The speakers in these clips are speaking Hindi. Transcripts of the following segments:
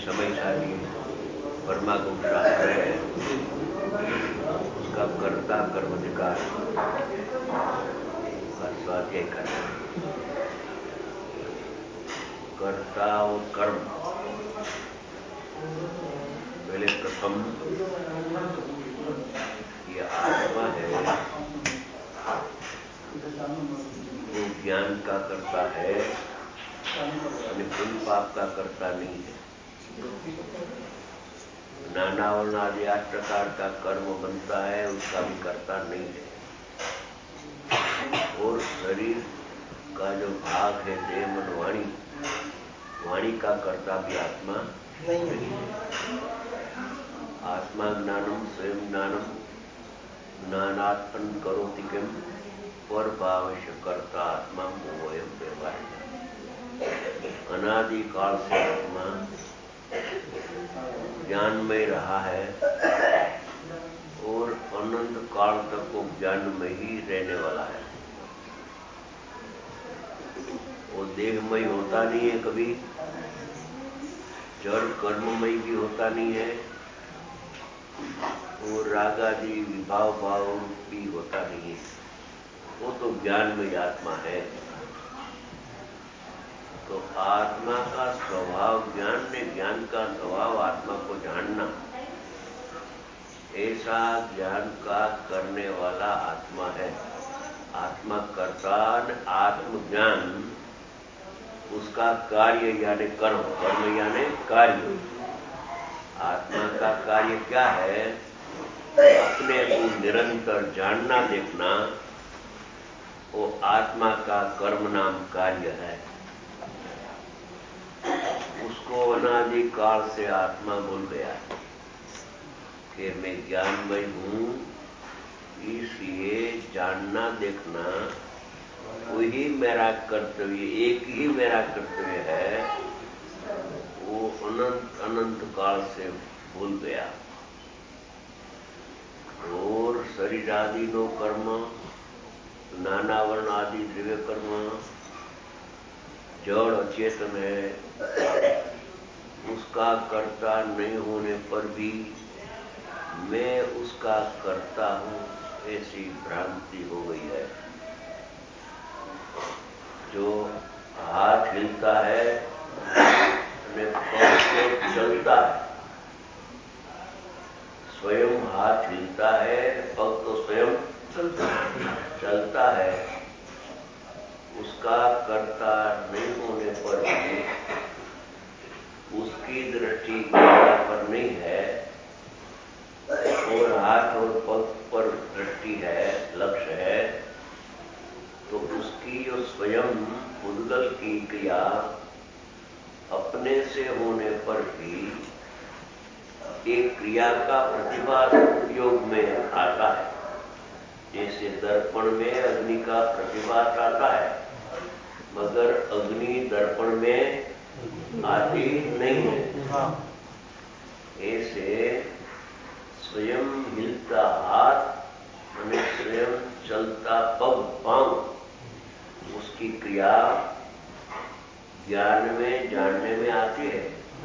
समयशाली परमागम शास्त्र है, उसका कर्ता कर्म अधिकार का स्वाध्याय करना। कर्ता और कर्म, पहले प्रथम ये आत्मा है, वो ज्ञान का कर्ता है, पुण्य पाप का कर्ता नहीं है। नाना वर्ण आदि 8 प्रकार का कर्म बनता है, उसका भी कर्ता नहीं है। और शरीर का जो भाग है, देह मन वाणी, वाणी का कर्ता भी आत्मा नहीं है। आत्मा ज्ञानम स्वयं ज्ञानम ज्ञानात्मन करोति किम पर भावश कर्ता आत्मा मोहयम व्यवहार। अनादि काल से आत्मा ज्ञान में रहा है और अनंत काल तक वो ज्ञान में ही रहने वाला है। वो देहमय होता नहीं है, कभी जड़ कर्ममय भी होता नहीं है, और राग आदि विभाव भाव भी होता नहीं है। वो तो ज्ञान में आत्मा है। तो आत्मा का स्वभाव ज्ञान ने, ज्ञान का स्वभाव आत्मा को जानना, ऐसा ज्ञान का करने वाला आत्मा है। आत्मा कर्ता, आत्मज्ञान उसका कार्य यानी कर्म, कर्म यानी कार्य। आत्मा का कार्य क्या है? अपने को निरंतर जानना देखना, वो आत्मा का कर्म नाम कार्य है। उसको अनादि काल से आत्मा भूल गया कि मैं ज्ञानमय हूं, इसलिए जानना देखना वही मेरा कर्तव्य, एक ही मेरा कर्तव्य है। वो अनंत अनंत काल से भूल गया। और शरीर आदि नो कर्म, नाना वर्ण आदि द्रव्य कर्म, जड़ अचेतन है, उसका कर्ता नहीं होने पर भी मैं उसका कर्ता हूं, ऐसी भ्रांति हो गई है। जो हाथ हिलता है, पग से चलता है, स्वयं हाथ हिलता है, पग तो स्वयं चलता है, उसका कर्ता नहीं होने पर भी उसकी दृष्टि कर्ता पर नहीं है, और हाथ और पग पर दृष्टि है, लक्ष्य है, तो उसकी जो स्वयं उद्गल की क्रिया अपने से होने पर भी एक क्रिया का प्रतिभास उपयोग में आता है। जैसे दर्पण में अग्नि का प्रतिभास आता है, मगर अग्नि दर्पण में आती नहीं है। ऐसे स्वयं हिलता हाथ और स्वयं चलता पग पांव, उसकी क्रिया ज्ञान में जानने में आती है।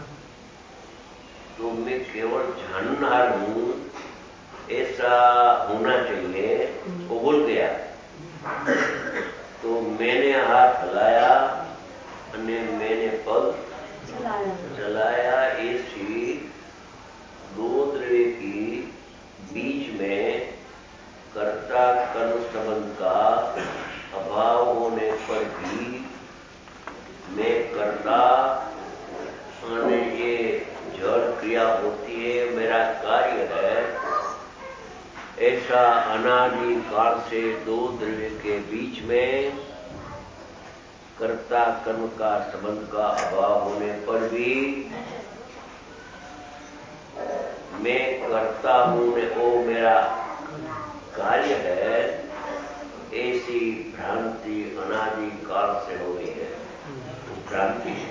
तो मैं केवल जाननार हूं, ऐसा होना चाहिए, वो भूल गया। तो मैंने हाथ हिलाया और मैंने पग चलाया, ऐसी दो द्रव्य की बीच में कर्ता कर्म संबंध का अभाव होने पर भी मैं कर्ता, ये जड़ क्रिया होती है, मेरा कार्य है, ऐसा अनादि काल से दो द्रव्य के बीच में कर्ता कर्म का संबंध का अभाव होने पर भी मैं करता हूं, वो मेरा कार्य है, ऐसी भ्रांति अनादि काल से हो गई है। भ्रांति है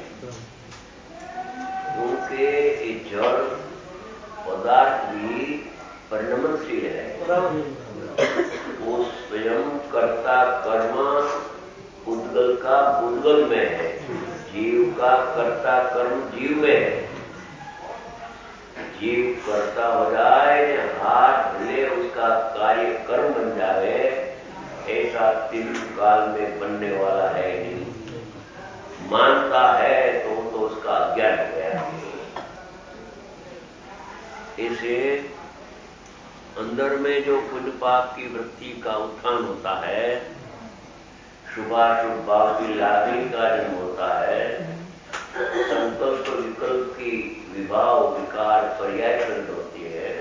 क्योंकि जड़ पदार्थ भी परिणमनशील है। वो स्वयं कर्ता कर्म उद्गल का उद्गल में है, जीव का कर्ता कर्म जीव में है, जीव करता हो जाए ने हाथ हिले उसका कार्य कर्म बन जावे, ऐसा 3 काल में बनने वाला है नहीं। मानता है तो उसका अज्ञान हो गया है। इसे अंदर में जो पुण्य पाप की वृत्ति का उत्थान होता है, शुभाशुभ भाव की लादनी का जन्म होता है, संकल्प विकल्प की विभाव विकार पर्याय खंड होती है।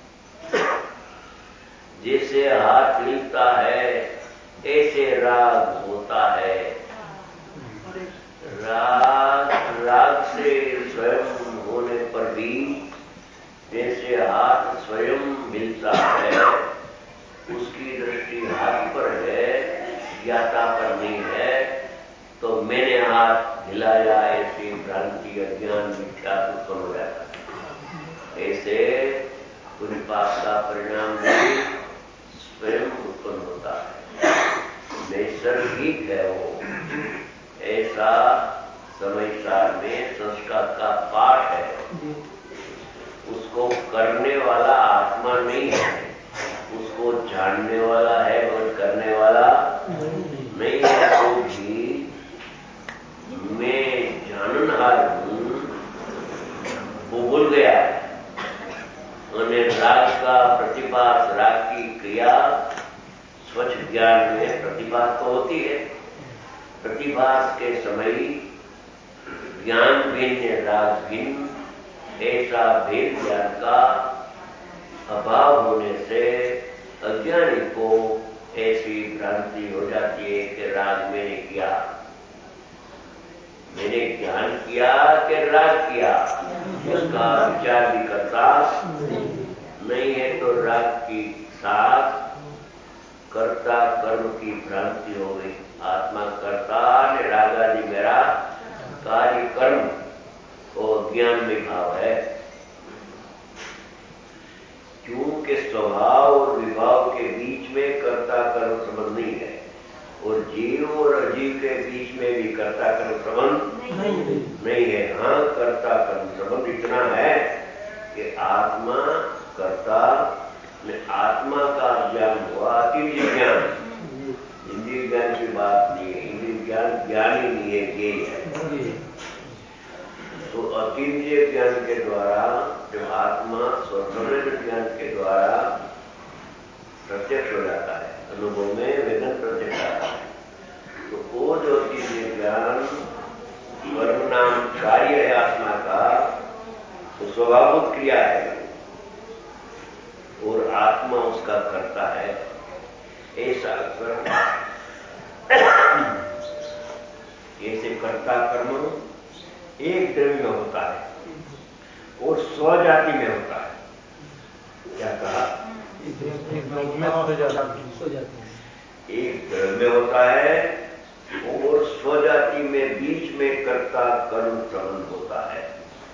जैसे हाथ हिलता है ऐसे राग होता है। राग से स्वयं होने पर भी जैसे हाथ स्वयं हिलता है, उसकी दृष्टि हाथ पर है, ज्ञाता पर नहीं है, तो मैंने हाथ हिलाया ऐसी भ्रांति अज्ञान मिथ्या उत्पन्न हो जाता है। ऐसे पुण्य पाप का परिणाम भी स्वयं उत्पन्न होता है, नैसर्गिक है वो। ऐसा समय सार में संस्कार का पाठ है। उसको करने वाला आत्मा नहीं है, उसको जानने वाला है और करने वाला नहीं है। तो भी मैं जाननहार हूं वो भूल गया है। उन्हें राग का प्रतिभास, राग की क्रिया स्वच्छ ज्ञान में प्रतिभास तो होती है। प्रतिभास के समय ज्ञान भिन्न राग भिन्न, ऐसा भेद ज्ञान का अभाव होने से अज्ञानी को ऐसी भ्रांति हो जाती है कि राग मैंने किया, मैंने ज्ञान किया कि राग किया, उसका विचार भी करता नहीं है। तो राग की साथ कर्ता कर्म की भ्रांति हो गई। आत्मा कर्ता ने रागादि मेरा कार्य कर्म और ज्ञान में भाव है। क्योंकि स्वभाव और विभाव के बीच में कर्ता कर्म संबंध नहीं है, और जीव और अजीव के बीच में भी कर्ता कर्म संबंध नहीं है। हाँ, कर्ता कर्म संबंध इतना है कि आत्मा कर्ता में आत्मा का ज्ञान हुआ, अतीन्द्रिय ज्ञान। इंद्रिय ज्ञान की बात नहीं है, इंद्रिय ज्ञान ज्ञान ही नहीं है, ज्ञेय है। तो अतीन्द्रिय ज्ञान के द्वारा जब आत्मा स्वतंत्र ज्ञान के द्वारा प्रत्यक्ष हो जाता है, अनुभव में वेदन प्रत्यक्ष आता है, तो वो जो अतीन्द्रिय ज्ञान कर्म नाम कार्य है आत्मा का, तो स्वभावभूत क्रिया है और आत्मा उसका करता है। ऐसा ऐसे कर्ता कर्म एक द्रव्य में होता है और स्वजाति में होता है। क्या कहा? एक द्रव्य में होता है और स्वजाति में बीच में कर्ता कर्म संबंध होता है।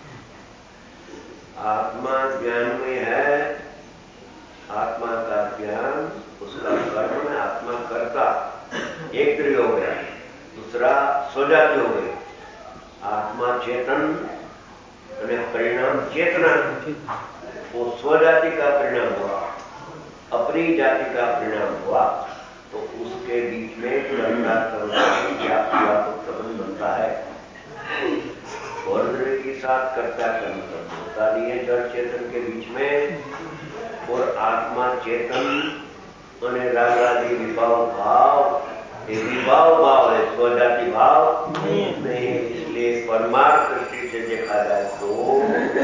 आत्मा ज्ञान में है, आत्मा का ज्ञान उसका कर्म है, आत्मा कर्ता एक द्रव्य हो गया। दूसरा स्वजाति हो गई, आत्मा चेतन परिणाम चेतना, वो स्वजाति का परिणाम हुआ, अपनी जाति का परिणाम हुआ, तो उसके बीच में कर्ता कर्म व्यापक संबंध बनता है। और के साथ कर्ता कर्म संबंध होता नहीं है जड़ चेतन के बीच में। और आत्मा चेतन रागादि विभाव भाव, ये विभाव भाव है, स्वजाति भाव नहीं। इसलिए परमार्थ दृष्टि से देखा जाए तो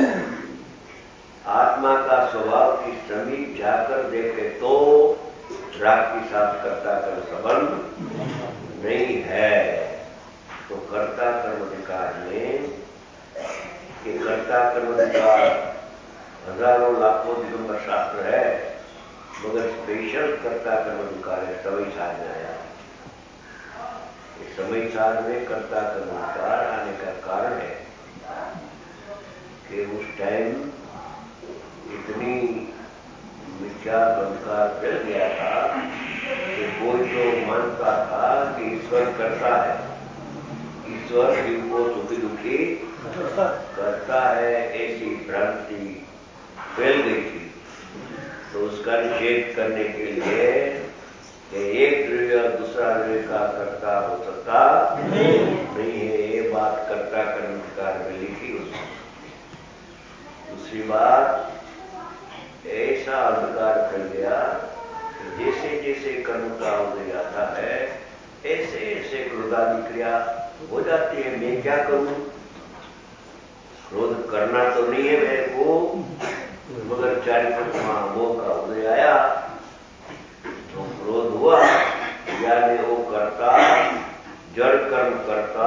आत्मा का स्वभाव की समीप जाकर देखे तो राग के साथ कर्ता कर्म संबंध नहीं है। तो कर्ता कर्म अधिकार में कि कर्ता कर्म अधिकार हजारों लाखों दिगंबर शास्त्र है, मगर स्पेशल कर्ता कर्म अधिकार है समय सार में आया। समय सार में कर्ता कर्म अधिकार आने का कारण है कि उस टाइम इतनी मिथ्या संस्कार फैल गया था कि कोई जो मानता था कि ईश्वर करता है, ईश्वर जीव को सुखी दुखी करता है, ऐसी भ्रांति फैल गई थी, तो उसका निषेध करने के लिए कि एक द्रव्य दूसरा द्रव्य का कर्ता हो सकता नहीं है, ये बात कर्ता कर्मकार में लिखी उसने। दूसरी बात, ऐसा अंधकार फैल गया कि जैसे जैसे कर्म का उदय आता है ऐसे ऐसे क्रोधादि क्रिया हो जाती है। मैं क्या करूं? क्रोध करना तो नहीं है मेरे को, मगर चारित्र मोह का उदय आया तो क्रोध हुआ, यानी वो करता जड़ कर्म करता,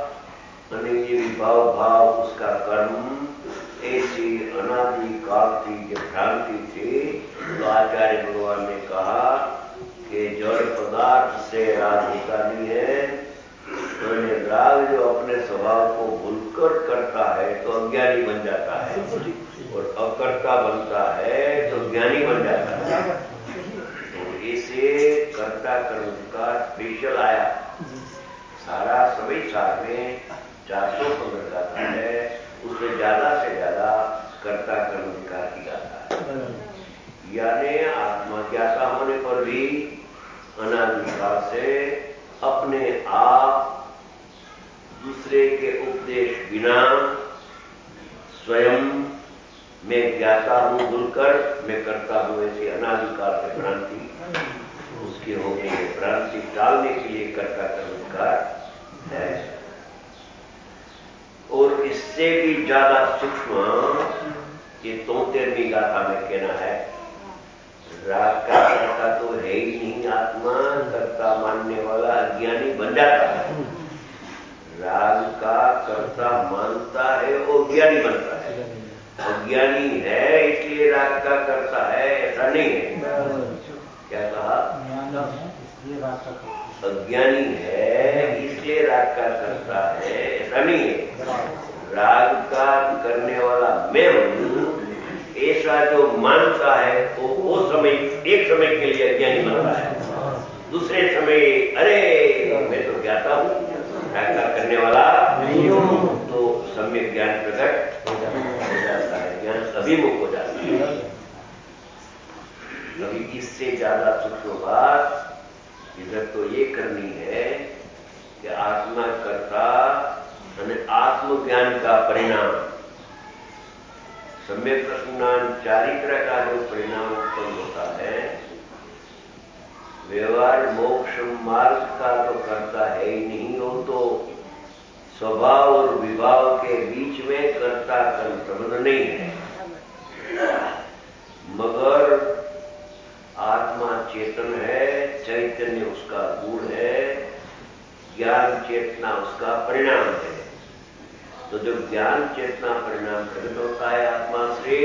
विभाव भाव उसका कर्म ऐसी अनादि काल की जो भ्रांति थी। तो आचार्य भगवान ने कहा कि जड़ पदार्थ से राग होता नहीं है, तो राग जो अपने स्वभाव को भूलकर करता है तो अज्ञानी बन जाता है, और अकर्ता बनता है तो ज्ञानी बन जाता है। तो इसे कर्ता कर्म का स्पेशल आया। सारा सभी साल में 415 गाथा है, उसमें ज्यादा से ज्यादा कर्ता कर्म विकार की गाथा है। यानी आत्मा ज्ञाता होने पर भी अनादिकाल से अपने आप दूसरे के उपदेश बिना स्वयं मैं ज्ञाता हूं भूलकर मैं करता हूं, ऐसी अनादिकाल से भ्रांति उसकी हो गई है। भ्रांति टालने के लिए कर्ता कर्म विकार है। और इससे भी ज्यादा सूक्ष्म ये 73वीं गाथा में कहना है, राग का कर्ता तो है ही नहीं, आत्मा कर्ता मानने वाला अज्ञानी बन जाता है। राग का कर्ता मानता है वो ज्ञानी बनता है। अज्ञानी है इसलिए राग का कर्ता है ऐसा नहीं है। क्या कहा? अज्ञानी है इसलिए राग का करता है ऐसा नहीं है। राग का करने वाला मैं हूं ऐसा जो मानता है वो समय एक समय के लिए अज्ञानी बनता है, दूसरे समय अरे मैं तो ज्ञाता हूं, राग का करने वाला नहीं हूं, तो सम्यक ज्ञान प्रकट हो जाता है, ज्ञान अभिमुख हो जाता है। अभी इससे ज्यादा सूक्ष्म बात इधर तो ये करनी है कि आत्मा कर्ता आत्मज्ञान का परिणाम, सम्यक प्रज्ञान चारित्र का जो परिणाम उत्पन्न होता है, व्यवहार मोक्ष मार्ग का तो करता है ही नहीं, वो तो स्वभाव और विभाव के बीच में कर्ता कर्म संबंध नहीं है। मगर आत्मा चेतन है, चैतन्य उसका गुण है, ज्ञान चेतना उसका परिणाम है। तो जो ज्ञान चेतना परिणाम प्रकट होता है आत्मा से,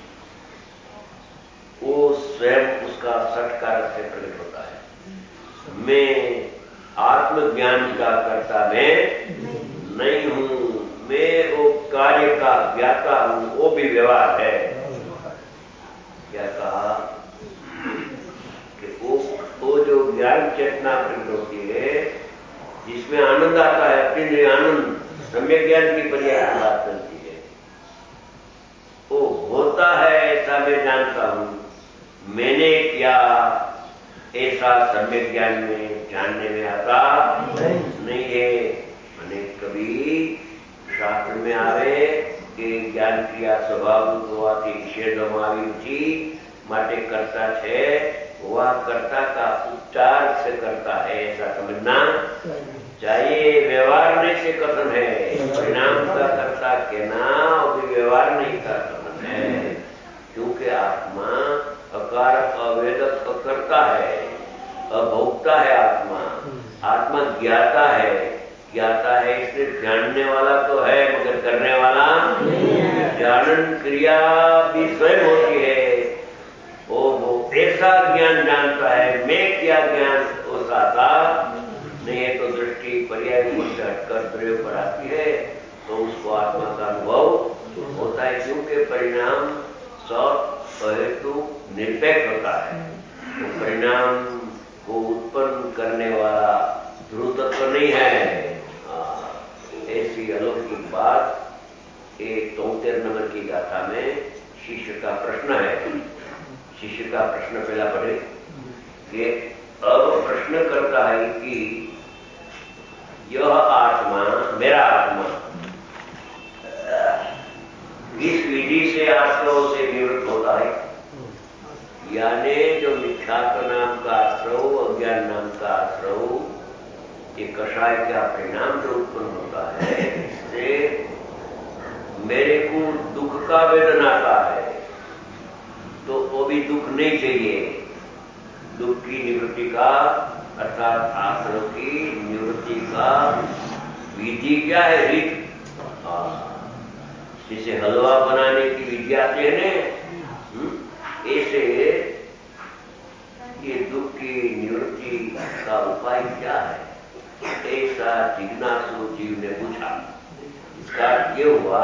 वो स्वयं उसका सत्कारक से प्रकट होता है। मैं आत्मज्ञान का कर्ता मैं नहीं हूं, मैं वो कार्य का ज्ञाता हूं, वो भी व्यवहार है। क्या कहा कि वो जो ज्ञान चेतना प्रकट होती है जिसमें आनंद आता है, अपनी आनंद सम्यक ज्ञान की पर्याय की बात करती है, वो होता है ऐसा मैं जानता हूं, मैंने क्या ऐसा सम्यक ज्ञान में जानने में आता नहीं है। मैंने कभी शास्त्र में आवे कि ज्ञान क्रिया स्वभाव होवाથી નિષેધમાં આવી નથી, માટે करता है वह कर्ता का उपचार से करता है ऐसा समझना चाहिए। व्यवहार नहीं से कथन है, परिणाम का कर्ता कहना और व्यवहार नहीं का कथन है, क्योंकि आत्मा अकार अवेदक करता है, अभोक्ता है। आत्मा ज्ञाता है, ज्ञाता है इसलिए जानने वाला तो है मगर करने वाला जानन क्रिया भी स्वयं होती है। वो ऐसा ज्ञान जानता है, मैं क्या ज्ञान होता था नहीं है, तो दृष्टि पर्याय से हटकर प्रयोग पर आती है तो उसको आत्मा का अनुभव होता है, क्योंकि परिणाम सब हेतु निरपेक्ष होता है। तो परिणाम को उत्पन्न करने वाला ध्रुव तत्व नहीं है। ऐसी अलौकिक बात एक 73 नंबर की गाथा में शिष्य का प्रश्न है। शिष्य का प्रश्न पहला पढ़े कि अब प्रश्न करता है कि यह आत्मा, मेरा आत्मा किस विधि से आश्रव से निवृत्त होता है? यानी जो मिथ्यात्व नाम का आश्रव, अज्ञान नाम का आश्रव, ये कषाय का परिणाम जो उत्पन्न होता है, इससे मेरे को दुख का वेदन आता है, तो वो भी दुख नहीं चाहिए। दुख की निवृत्ति का अर्थात आश्रव की निवृत्ति का विधि क्या है? रीत। जिसे हलवा बनाने की विधि आती है ना, ऐसे ये दुख की निवृत्ति का उपाय क्या है? ऐसा जिज्ञासु जीव ने पूछा। इसका ये हुआ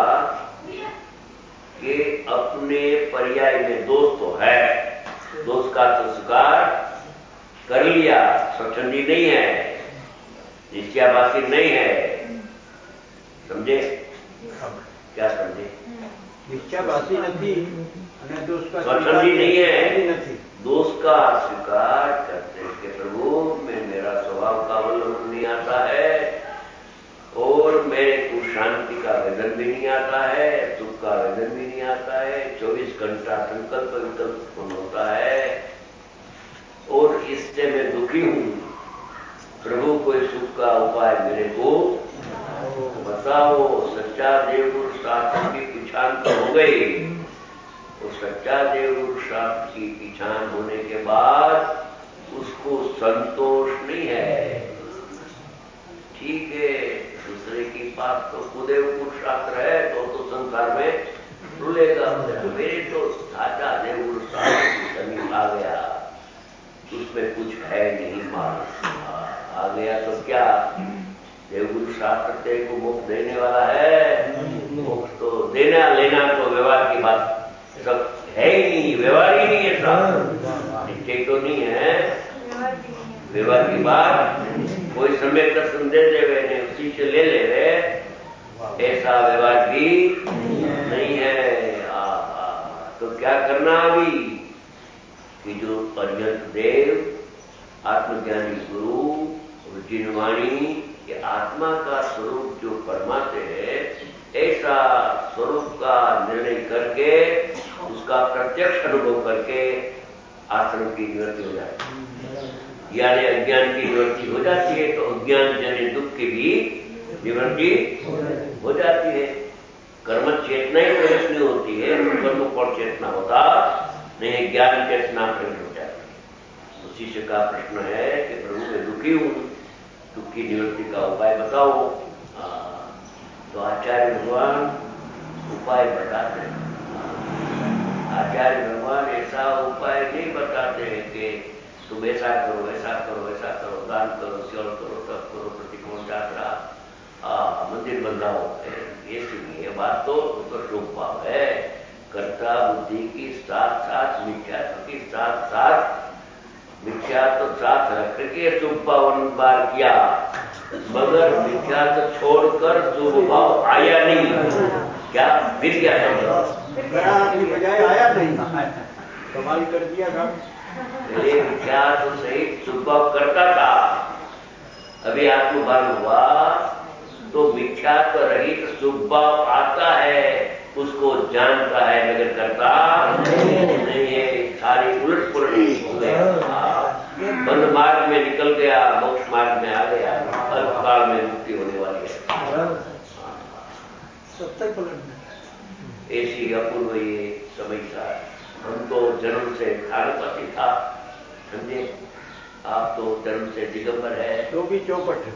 कि अपने पर्याय में दोष तो है, दोष का तो स्वीकार कर लिया, स्वच्छंदी नहीं है, निश्चयाभासी नहीं है। समझे? क्या समझे? निश्चयाभासी नहीं, स्वच्छंदी नहीं है, दोष का स्वीकार करते कि प्रभु में मेरा स्वभाव का अवलंबन नहीं आता है और मेरे को शांति का वेदन भी नहीं आता है, सुख का वेदन भी नहीं आता है, 24 घंटा संकल्प विकल्प उत्पन्न होता है और इससे मैं दुखी हूं। प्रभु कोई सुख का उपाय मेरे को बताओ। सच्चा देवगुरु शास्त्र की पहचान तो हो गई, और सच्चा देवगुरु शास्त्र की पहचान होने के बाद उसको संतोष नहीं है। ठीक है, दूसरे की बात तो कुदेवगुरु शास्त्र है तो संसार में रुलेगा। मेरे तो साचा देवगुरु शास्त्र की समीप आ गया, उसमें कुछ है नहीं मालूम। आ गया तो क्या? देवगुरु शास्त्र तेरे को मुक्त देने वाला है। मुक्त तो देना लेना तो व्यवहार की बात सब है ही नहीं, व्यवहार ही नहीं है। साहब निश्चय तो नहीं है, व्यवहार की बात। कोई समय का संदेश दे रहे, उसी से ले ले रहे, ऐसा व्यवहार भी नहीं है। तो क्या करना अभी कि जो पर्यंत देव, आत्मज्ञानी गुरु और जिनवाणी, ये आत्मा का स्वरूप जो फरमाते हैं, ऐसा स्वरूप का निर्णय करके उसका प्रत्यक्ष अनुभव करके आश्रम की निवृत्ति हो जाती है। यानी अज्ञान की निवृत्ति हो जाती है तो अज्ञान जनित दुख की भी निवृत्ति हो जाती है। कर्म चेतना ही प्रयत्न होती है, कर्म पर चेतना होता नहीं, ज्ञान चेतना प्रकट हो जाती है। तो शिष्य का प्रश्न है कि प्रभु मैं दुखी हूं, दुख की निवृत्ति का उपाय बताओ। तो आचार्य भगवान उपाय बताते हैं। आचार्य भगवान ऐसा उपाय नहीं बताते हैं कि तुम ऐसा करो, ऐसा करो, ऐसा करो, दान करो, सेवा करो, तप करो, प्रतिकोण यात्रा, मंदिर बंधाओ। ये बात तो शुभ भाव है। कर्ता बुद्धि की साथ साथ मिथ्यात्व की साथ साथ मिथ्यात्व साथ रख के शुभ पावन बार किया, मगर मिथ्यात्व छोड़कर शुभ भाव आया नहीं। क्या फिर क्या बजाय आया नहीं, कमाल कर दिया था। पहले मिथ्यात्व सहित शुभ भाव करता था, अभी आत्मभान हुआ तो मिथ्यात्व रहित शुभ भाव आता है, उसको जानता है मगर करता नहीं है। सारी उलट पुलट हो गया, बंद मार्ग में निकल गया, मोक्ष मार्ग में आ गया, अल्पकाल में मुक्ति होने वाली है। ऐसी अपूर्व ये समय था। हम तो जन्म से खानपति था, समझे? आप तो जन्म से दिगंबर है, तो भी चौपट।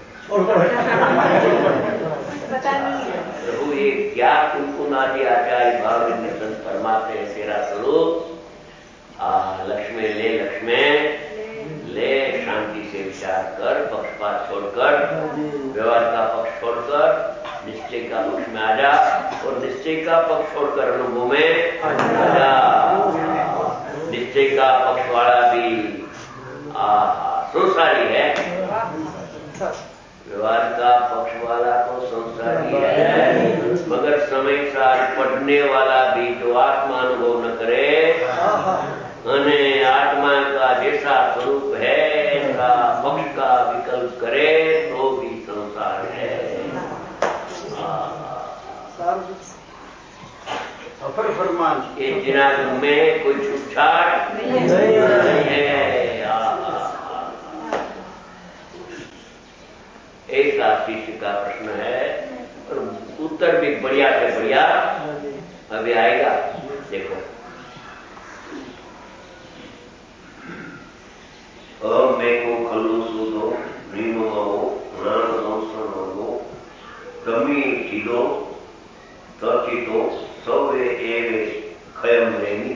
प्रभु ये क्या कुमकुम आदि आचार्य भाव निरसन फरमाते हैं, तेरा स्वरूप लक्ष्मी ले, लक्ष्मी ले, शांति से विचार कर, पक्षपात छोड़कर, व्यवहार का पक्ष छोड़कर निश्चय का पक्ष में आ जा, और निश्चय का पक्ष छोड़कर अनुभव में आ जा। निश्चय का पक्ष वाला भी सुसारी है। व्यवहार का पक्ष वाला तो संसारी है, मगर समय सार पढ़ने वाला भी जो आत्मा अनुभव न करे, आत्मा का जैसा स्वरूप है ऐसा पक्ष का विकल्प करे तो भी संसार है। अपर फरमान ये जिनागम में कोई छूटछाट नहीं है। ऐसा शिष्य का प्रश्न है और उत्तर भी बढ़िया से बढ़िया अभी आएगा। देखो, मेको खल्लू सूदो नीमो नाम संसनो गमी चीदो तचितो सौवे एवे खयम रेमी।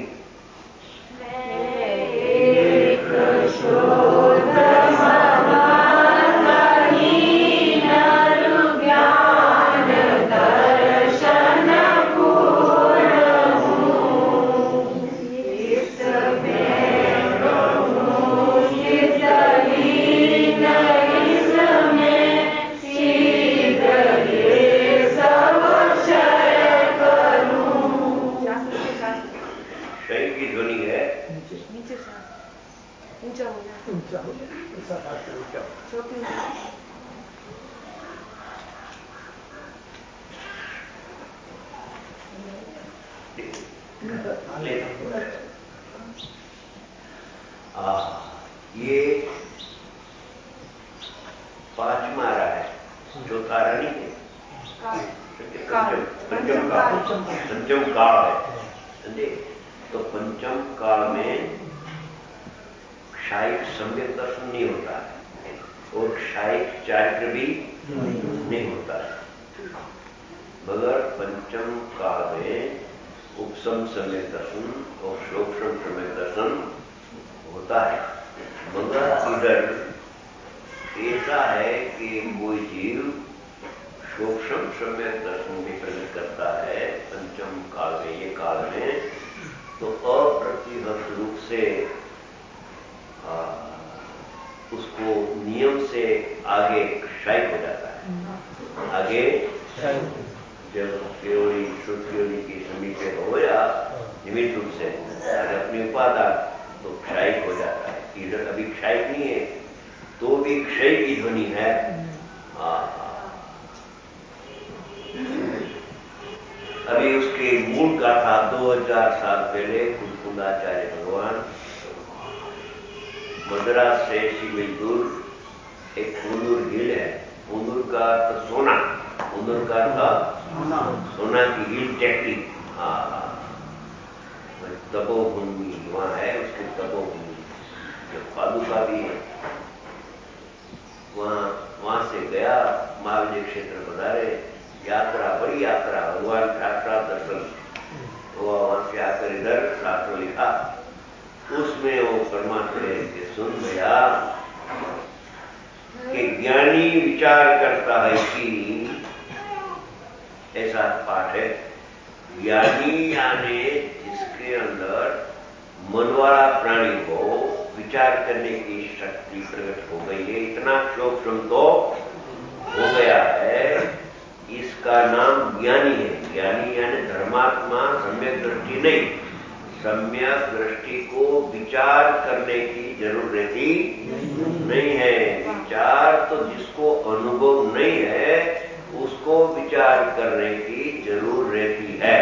ये पांचवा रहा है, चौथा रहा नहीं है, पंचम काल है। समझे? तो पंचम काल में क्षायिक सम्यक दर्शन नहीं होता है और क्षायिक चारित्र भी नहीं होता है, मगर पंचम काल में उपसम सम्यक दर्शन और शोक्षम सम्यक दर्शन होता है। मगर इधर ऐसा है कि कोई जीव सूक्ष्म सम्यक दर्शन भी प्रकट करता है पंचम काल में, ये काल में, तो अप्रतिहत रूप से उसको नियम से आगे क्षय हो जाता है। आगे जब केवली श्रुतियों के समीप हो या निमित्त रूप से अपनी उपादान तो क्षय हो जाता है। इधर अभी क्षय नहीं है तो भी क्षय की ध्वनि है। अभी उसके मूल का था 2000 साल पहले कुलकुंदाचार्य भगवान मद्रास से शिविर दूर एक पूंदूर हिल है। पूंदूर का अर्थ सोना, पूंदूर का अर्थ सोना की हिल टेक्निक। तपोभूमि वहां है, उसकी तपोभूमि जो पादुका भी है। वहां से गया, महाविजय क्षेत्र पधारे, यात्रा, बड़ी यात्रा, भगवान साक्षात दर्शन हुआ। वहां से आकर इधर शास्त्र लिखा, उसमें वो परमात्मा के सुन भैया कि ज्ञानी विचार करता है कि ऐसा पाठ है, ज्ञानी यानी जिसके अंदर मन वाला प्राणी को विचार करने की शक्ति प्रकट हो गई है, इतना सूक्ष्म तो हो गया है, इसका नाम ज्ञानी है। ज्ञानी यानी धर्मात्मा, सम्यक दृष्टि नहीं, सम्यक दृष्टि को विचार करने की जरूरत रहती नहीं है। विचार तो जिसको अनुभव नहीं है उसको विचार करने की जरूरत रहती है,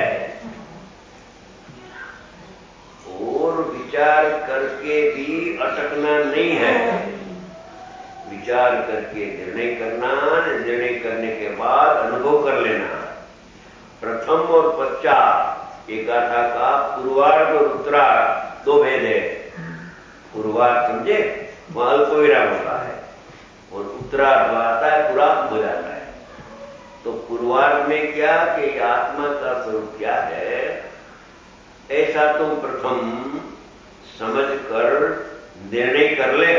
और विचार करके भी अटकना नहीं है। विचार करके निर्णय करना, निर्णय करने के बाद अनुभव कर लेना। प्रथम और पश्चात, एक गाथा का पूर्वार्ध और उत्तरार्ध दो भेद है। पूर्वार्ध समझे, वहां अल्प विराम होता है, और उत्तरार्ध आता है, पूरा हो जाता है। तो पूर्वार्ध में क्या कि आत्मा का स्वरूप क्या है ऐसा तुम प्रथम समझ कर निर्णय कर ले।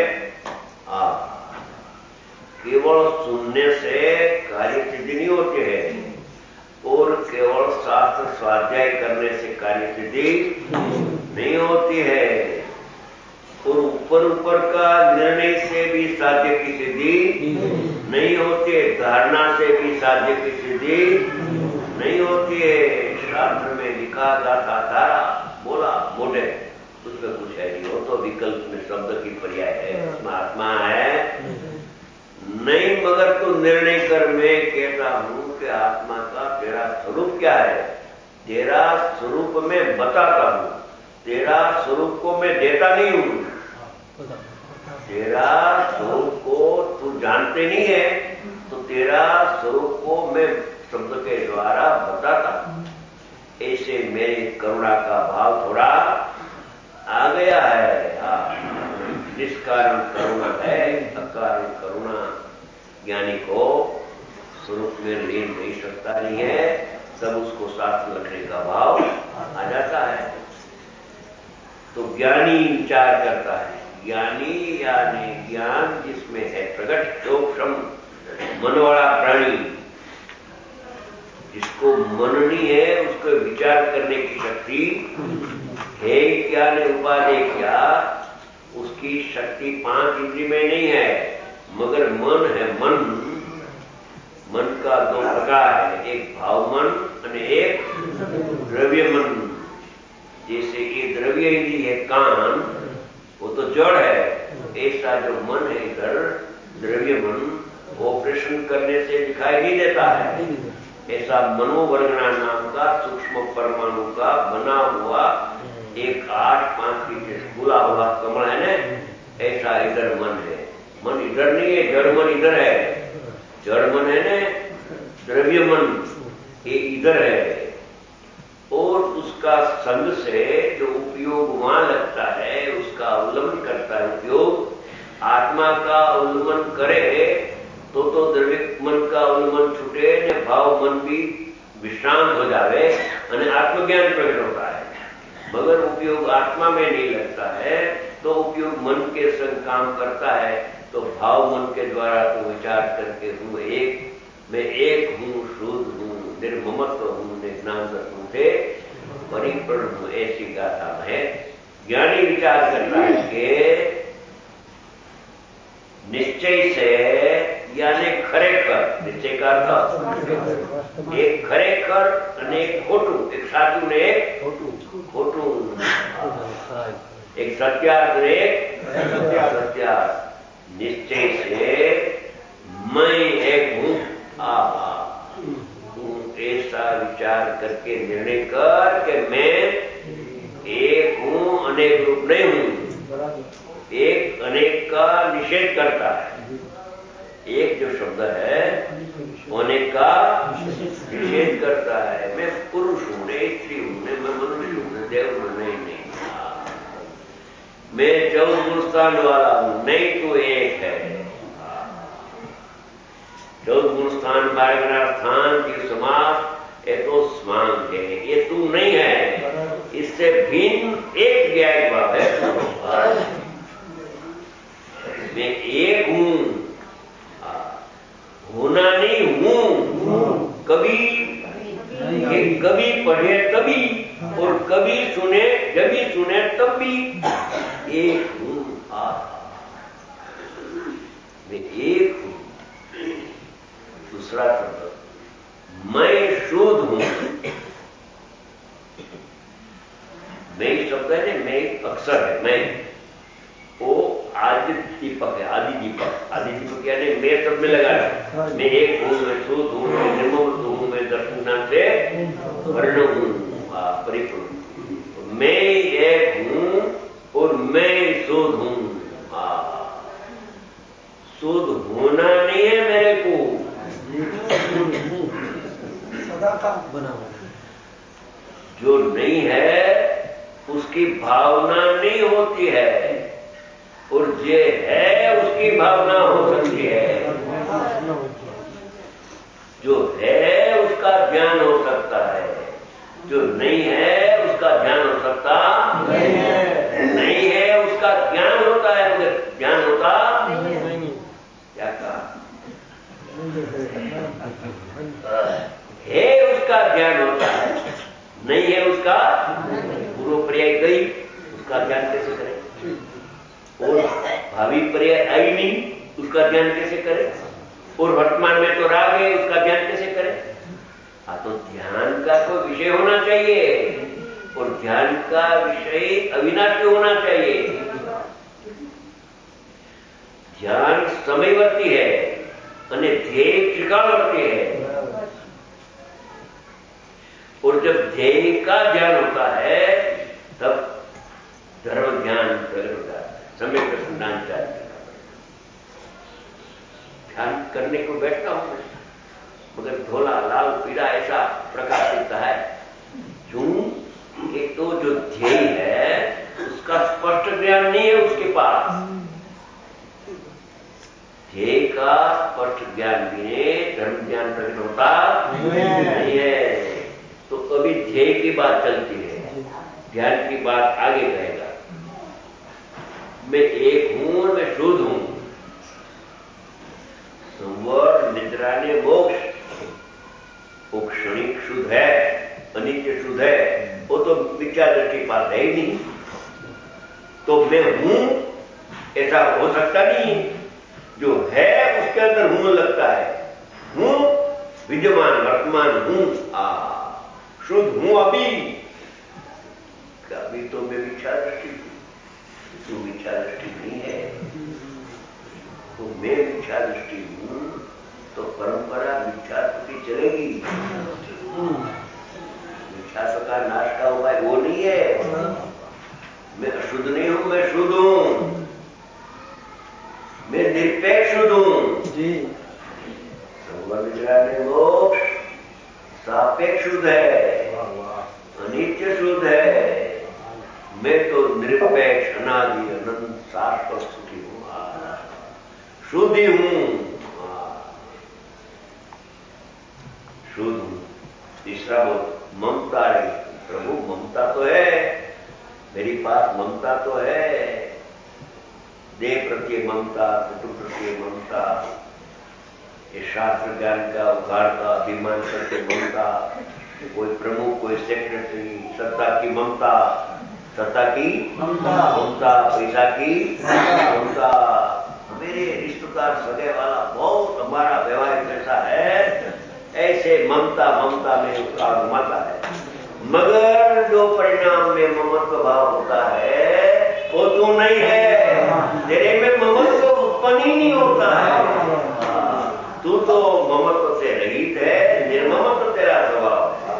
केवल सुनने से कार्य सिद्धि नहीं होती है, और केवल शास्त्र स्वाध्याय करने से कार्य सिद्धि नहीं होती है, और ऊपर ऊपर का निर्णय से भी साध्य की सिद्धि नहीं होती है धारणा से भी साध्य की सिद्धि नहीं होती है। शास्त्र में लिखा जाता था, बोला मोटे, उसमें कुछ है नहीं, वो तो विकल्प में शब्द की पर्याय है, उसमें आत्मा है नहीं। मगर तू निर्णय कर, मैं कहता हूं कि आत्मा का तेरा स्वरूप क्या है, तेरा स्वरूप में बताता हूं, तेरा स्वरूप को मैं देता नहीं हूं। तेरा स्वरूप को तू जानते नहीं है, तो तेरा स्वरूप को मैं शब्द के द्वारा बताता हूं। ऐसे मेरी करुणा का भाव थोड़ा आ गया है। निष्कारण करुणा है, अकारण करुणा ज्ञानी को स्वरूप में लीन नहीं सकता नहीं है, तब उसको साथ में रखने का भाव आ जाता है। तो ज्ञानी विचार करता है, ज्ञानी यानी ज्ञान जिसमें है प्रकट सूक्ष्म मन वाला प्राणी, जिसको मन नहीं है उसको विचार करने की शक्ति है क्या, ने उपाधि क्या, उसकी शक्ति 5 इंद्रिय में नहीं है, मगर मन है। मन का 2 प्रकार है, एक भाव मन और एक द्रव्य मन। जैसे ये द्रव्य इंद्रिय है कान, वो तो जड़ है, ऐसा जो मन है इधर द्रव्य मन ऑपरेशन करने से दिखाई नहीं देता है। ऐसा मनोवर्गना नाम का सूक्ष्म परमाणु का बना हुआ एक 8-5 फीट खुला हुआ कमल है ना, ऐसा इधर मन है। मन इधर नहीं है, जड़ मन इधर है। जड़ मन है ना, द्रव्य मन ये इधर है। और उसका संग से जो उपयोग वहां लगता है, उसका उल्लंघन करता है उपयोग। आत्मा का उल्लंघन करे तो द्रव्य मन का उल्लंघन छूटे ने, भाव मन भी विश्रांत हो जावे और आत्मज्ञान प्रकट होता है। मगर उपयोग आत्मा में नहीं लगता है, तो उपयोग मन के संग काम करता है। तो भाव मन के द्वारा तो विचार करके हूं एक, मैं एक हूं, शुद्ध हूं, निर्ममत्व हूं, निर्ज्ञान हूं से परिपूर्ण हूं, ऐसी गाथा है। ज्ञानी विचार करता है कि निश्चय से यानी खरेखर, निश्चय का अर्थ एक खरेखर और एक खोटू, एक साचू ने एक खोटू, एक सत्यार्थ ने एक सत्यार्थ। निश्चय से मैं एक हूं, ऐसा विचार करके निर्णय कर कि मैं एक हूं, अनेक रूप नहीं हूं। एक अनेक का निषेध करता है। एक जो शब्द है अनेक का निषेध करता है। मैं पुरुष हूं, मैं स्त्री हूं, मैं मनुष्य हूं, मैं देव हूं, नहीं। मैं 14 गुणस्थान वाला हूं, नहीं तो एक है। 14 गुणस्थान 12 स्थान की समास, ये तो स्वांग है, ये तू नहीं है। इससे भिन्न एक ज्ञात भाव है। मैं एक हूं, होना नहीं हूं। कभी पढ़े तभी, और कभी सुने जब भी सुने तब भी एक हूं। मैं एक हूं। दूसरा शब्द मैं शुद्ध हूं। मैं शब्द है ना, मैं अक्षर है, मैं वो आदि दीपक है, आदि दीपक यानी मैं सब में लगा है। मैं एक हूं, मैं शुद्ध हूं, मैं निर्मल हूं, मैं दर्शन से वर्ण हूं, परिपूर्ण। मैं एक हूं और मैं शुद्ध हूं। शुद्ध होना नहीं है मेरे को, सदा का बना जो नहीं है उसकी भावना नहीं होती है, और जो है उसकी भावना हो सकती है। जो है उसका ज्ञान हो सकता है, जो नहीं है उसका ज्ञान हो सकता नहीं है। उसका ज्ञान होता है, मगर ज्ञान होता नहीं। क्या कहा है? उसका ज्ञान होता है, नहीं है उसका पूर्व पर्याय गई, उसका ज्ञान कैसे करें? और भावी पर्याय आई नहीं, उसका ज्ञान कैसे करें? और वर्तमान में तो राग है, उसका ध्यान कैसे करें? तो ध्यान का कोई विषय होना चाहिए और ध्यान का विषय अविनाशी होना चाहिए। ध्यान समयवर्ती है અને ध्येय त्रिकालवर्ती है। और जब ध्येय का ध्यान होता है तब धर्म ध्यान प्रकट होता है। समय प्रसन्नान ध्यान करने को बैठता हूं मैं, मगर धोला लाल पीला ऐसा प्रकाश दिखता है। क्यों? एक तो जो ध्येय है उसका स्पष्ट ज्ञान नहीं है उसके पास। ध्येय का स्पष्ट ज्ञान भी धर्म ज्ञान प्रकट होता नहीं है। तो अभी ध्येय की बात चलती है, ज्ञान की बात आगे रहेगा। मैं एक हूं और मैं शुद्ध हूं। संवर निद्रा ने मोक्ष, वो क्षणिक शुद्ध है, अनित्य शुद्ध है, वो तो मिथ्या दृष्टि पास है ही नहीं। तो मैं हूं ऐसा हो सकता नहीं। जो है उसके अंदर हूं लगता है। हूं विद्यमान वर्तमान हूं, शुद्ध हूं अभी। अभी तो मैं मिथ्या दृष्टि हूं, तू मिथ्या दृष्टि नहीं है। तो मैं मिथ्या दृष्टि हूं तो परंपरा मिथ्यात्व की चलेगी। मिथ्यात्व का नाश का उपाय वो नहीं है। मैं अशुद्ध नहीं हूं, मैं शुद्ध हूं, मैं निरपेक्ष शुद्ध हूं जी। मोक्ष सापेक्ष शुद्ध है, अनित्य शुद्ध है। मैं तो निरपेक्ष अनादि अनंत शाश्वत सुखी हूं, शुद्धि हूं, शुद्ध हूं। तीसरा बोल ममता है। प्रभु ममता तो है, मेरी पास ममता तो है। देह प्रत्ये ममता, कुटुंब प्रत्ये ममता, ये शास्त्र ज्ञान का उगाड़ता अभिमान करके ममता, कोई प्रमुख कोई सेक्रेटरी, सत्ता की ममता, सत्ता की ममता, पैसा की ममता। मेरे रिश्तेदार सगे वाला बहुत हमारा व्यवहार कैसा है, ऐसे ममता ममता में उसका घुमाता है। मगर जो परिणाम में ममत्व भाव होता है वो तू नहीं है। तेरे में ममत्व उत्पन्न ही नहीं होता है। तू तो ममत्व से रहित है, निर्ममत्व तेरा स्वभाव है।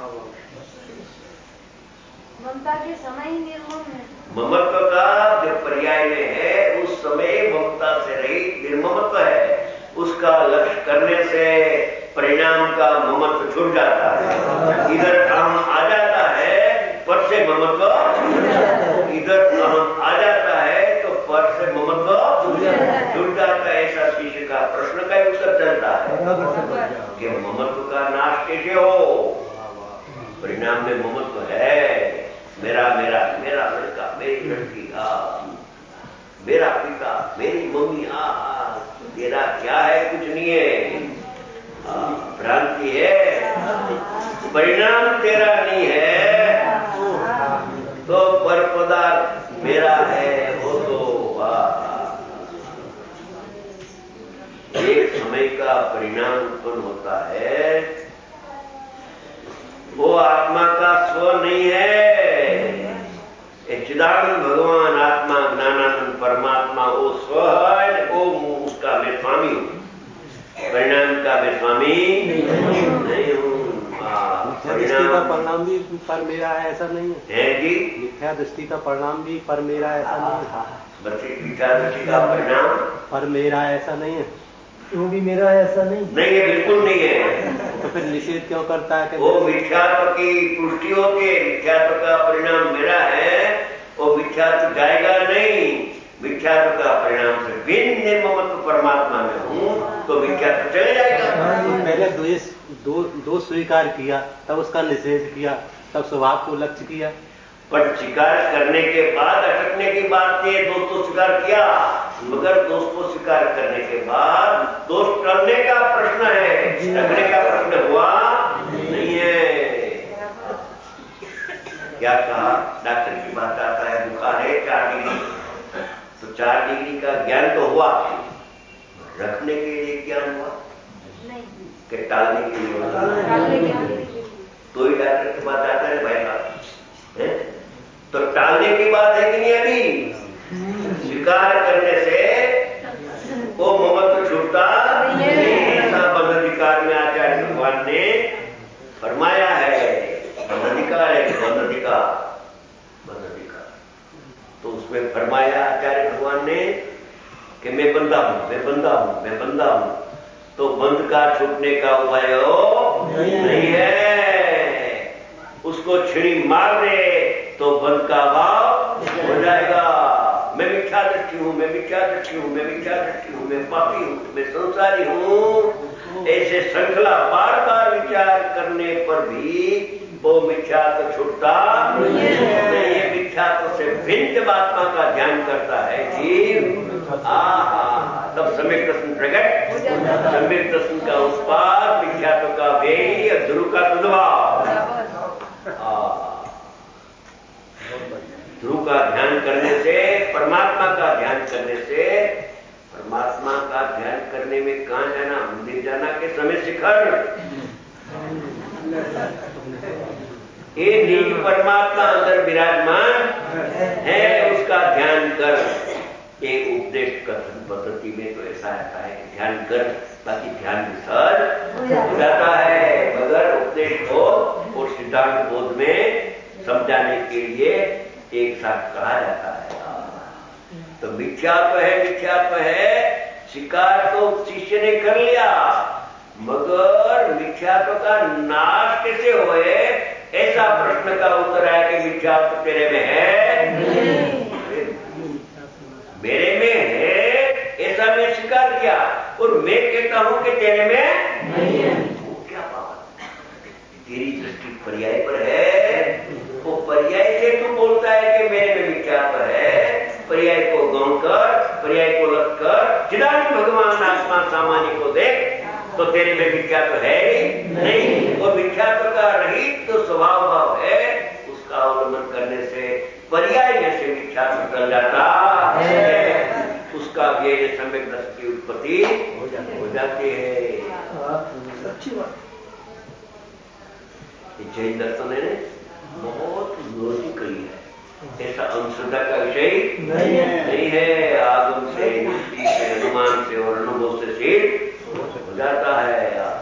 ममता के समय ही निर्मम है। ममत्व का जो पर्याय में है उस समय ममता से रहित निर्ममत्व है। उसका लक्ष्य करने से परिणाम का ममत्व छूट जाता है। इधर अहम आ जाता है पर से ममत्व, इधर अहम आ जाता है तो पर से ममत्व छूट जाता है। ऐसा शिष्य का प्रश्न का उत्तर चलता है कि ममत्व का नाश कैसे हो। परिणाम में ममत्व है। मेरा मेरा मेरा लड़का, मेरी लड़की, मेरा पिता, मेरी मम्मी, तेरा क्या है? कुछ नहीं है, भ्रांति है। परिणाम तेरा नहीं है तो पर पदार्थ मेरा है, वो तो एक समय का परिणाम उत्पन्न होता है, वो आत्मा का स्व नहीं है। चिदानंद भगवान आत्मा ज्ञानानंद परमात्मा वो स्व है, वो उसका मैं स्वामी हूं। परिणाम का मैं स्वामी नहीं हूं। दृष्टि का परिणाम भी पर मेरा है ऐसा नहीं है जी। मिथ्या दृष्टि का परिणाम भी पर मेरा ऐसा नहीं है। मिथ्या दृष्टि का परिणाम पर मेरा ऐसा नहीं है। वो भी मेरा ऐसा नहीं है, बिल्कुल नहीं है। तो फिर निषेध क्यों करता है कि वो मिथ्यात्व की पुष्टि होती है। मिथ्यात्व का परिणाम मेरा है, वो मिथ्यात्व जाएगा नहीं। मिथ्यात्व का परिणाम से भिन्न निर्ममत्व परमात्मा में हूं तो मिथ्यात्व चले जाएगा। पहले दो स्वीकार किया, तब उसका निषेध किया, तब स्वभाव को लक्ष्य किया। पर स्वीकार करने के बाद अटकने की बात नहीं है। दोष तो स्वीकार किया, मगर दोष को स्वीकार करने के बाद दोष करने का प्रश्न है, रखने का प्रश्न हुआ नहीं है। क्या कहा? डॉक्टर की बात आता है, बुखार है 4 डिग्री, तो 4 डिग्री का ज्ञान तो हुआ, रखने के लिए ज्ञान हुआ नहीं, कि टालने के लिए हुआ? टालने के लिए। तो ही डॉक्टर के पास जाता है भाई साहब, है? तो टालने की बात है कि नहीं? अभी स्वीकार करने से वो ममत्व छूटता नहीं। ऐसा बंधाधिकार में आचार्य भगवान ने फरमाया है। बंधाधिकार है, बंधाधिकार। तो उसमें फरमाया आचार्य भगवान ने कि मैं बंदा हूं, मैं बंदा हूं, मैं बंदा हूं। तो बंद का छूटने का उपाय नहीं है। उसको छिड़ी मार दे तो बंद का भाव हो जाएगा। मैं मिथ्या दृष्टि हूं, मैं मिथ्या दृष्टि हूं, मैं मिथ्या दृष्टि हूं, मैं पापी हूं, मैं संसारी हूं। ऐसे श्रृंखला बार बार विचार करने पर भी वो मिथ्या तो छूटता नहीं है। मिथ्या तो से भिन्न जब आत्मा का ध्यान करता है जीव, तब सम्यक दर्शन प्रकट, सम्यक दर्शन का उत्पाद, मिथ्यात्व का व्यय और ध्रुव का तद्भाव। ध्रुव का ध्यान करने से, परमात्मा का ध्यान करने से, परमात्मा का ध्यान करने में कहां जाना? मंदिर जाना के समय शिखर? ये निज परमात्मा अंदर विराजमान है, उसका ध्यान कर। ये उपदेश कथन पद्धति में तो ऐसा आता है कि ध्यान कर, ताकि ध्यान विसर्ज हो जाता है। मगर उपदेश बोध और सिद्धांत बोध में समझाने के लिए एक साथ कहा जाता है। तो मिथ्यात्व है, मिथ्यात्व है, स्वीकार तो शिष्य ने कर लिया, मगर मिथ्यात्व का नाश कैसे होए? ऐसा प्रश्न का उत्तर है कि मिथ्यात्व तेरे में है, मेरे में है, ऐसा मैं स्वीकार किया, और मैं कहता हूं कि तेरे में नहीं है। वो क्या बात? तेरी दृष्टि पर्याय पर है, वो पर्याय से तू बोलता है कि मेरे में मिथ्यात्व है। पर्याय को गौण कर, पर्याय को लग कर, चिदानंद भगवान आत्मा सामान्य को देख, तो तेरे में मिथ्यात्व है नहीं। और मिथ्यात्व का रहित तो स्वभाव भाव है, उसका अवलंबन करने से पर्याय में से मिथ्यात्व टल जाता है, उसका व्यय सम्यक दर्शन की उत्पत्ति हो जाती है। अच्छी बात। जैन दर्शन ने बहुत लॉजिकली है, ऐसा अंधश्रद्धा का विषय नहीं है। आगम से, युक्ति से, अनुमान से और अनुभव से सिद्ध हो जाता है।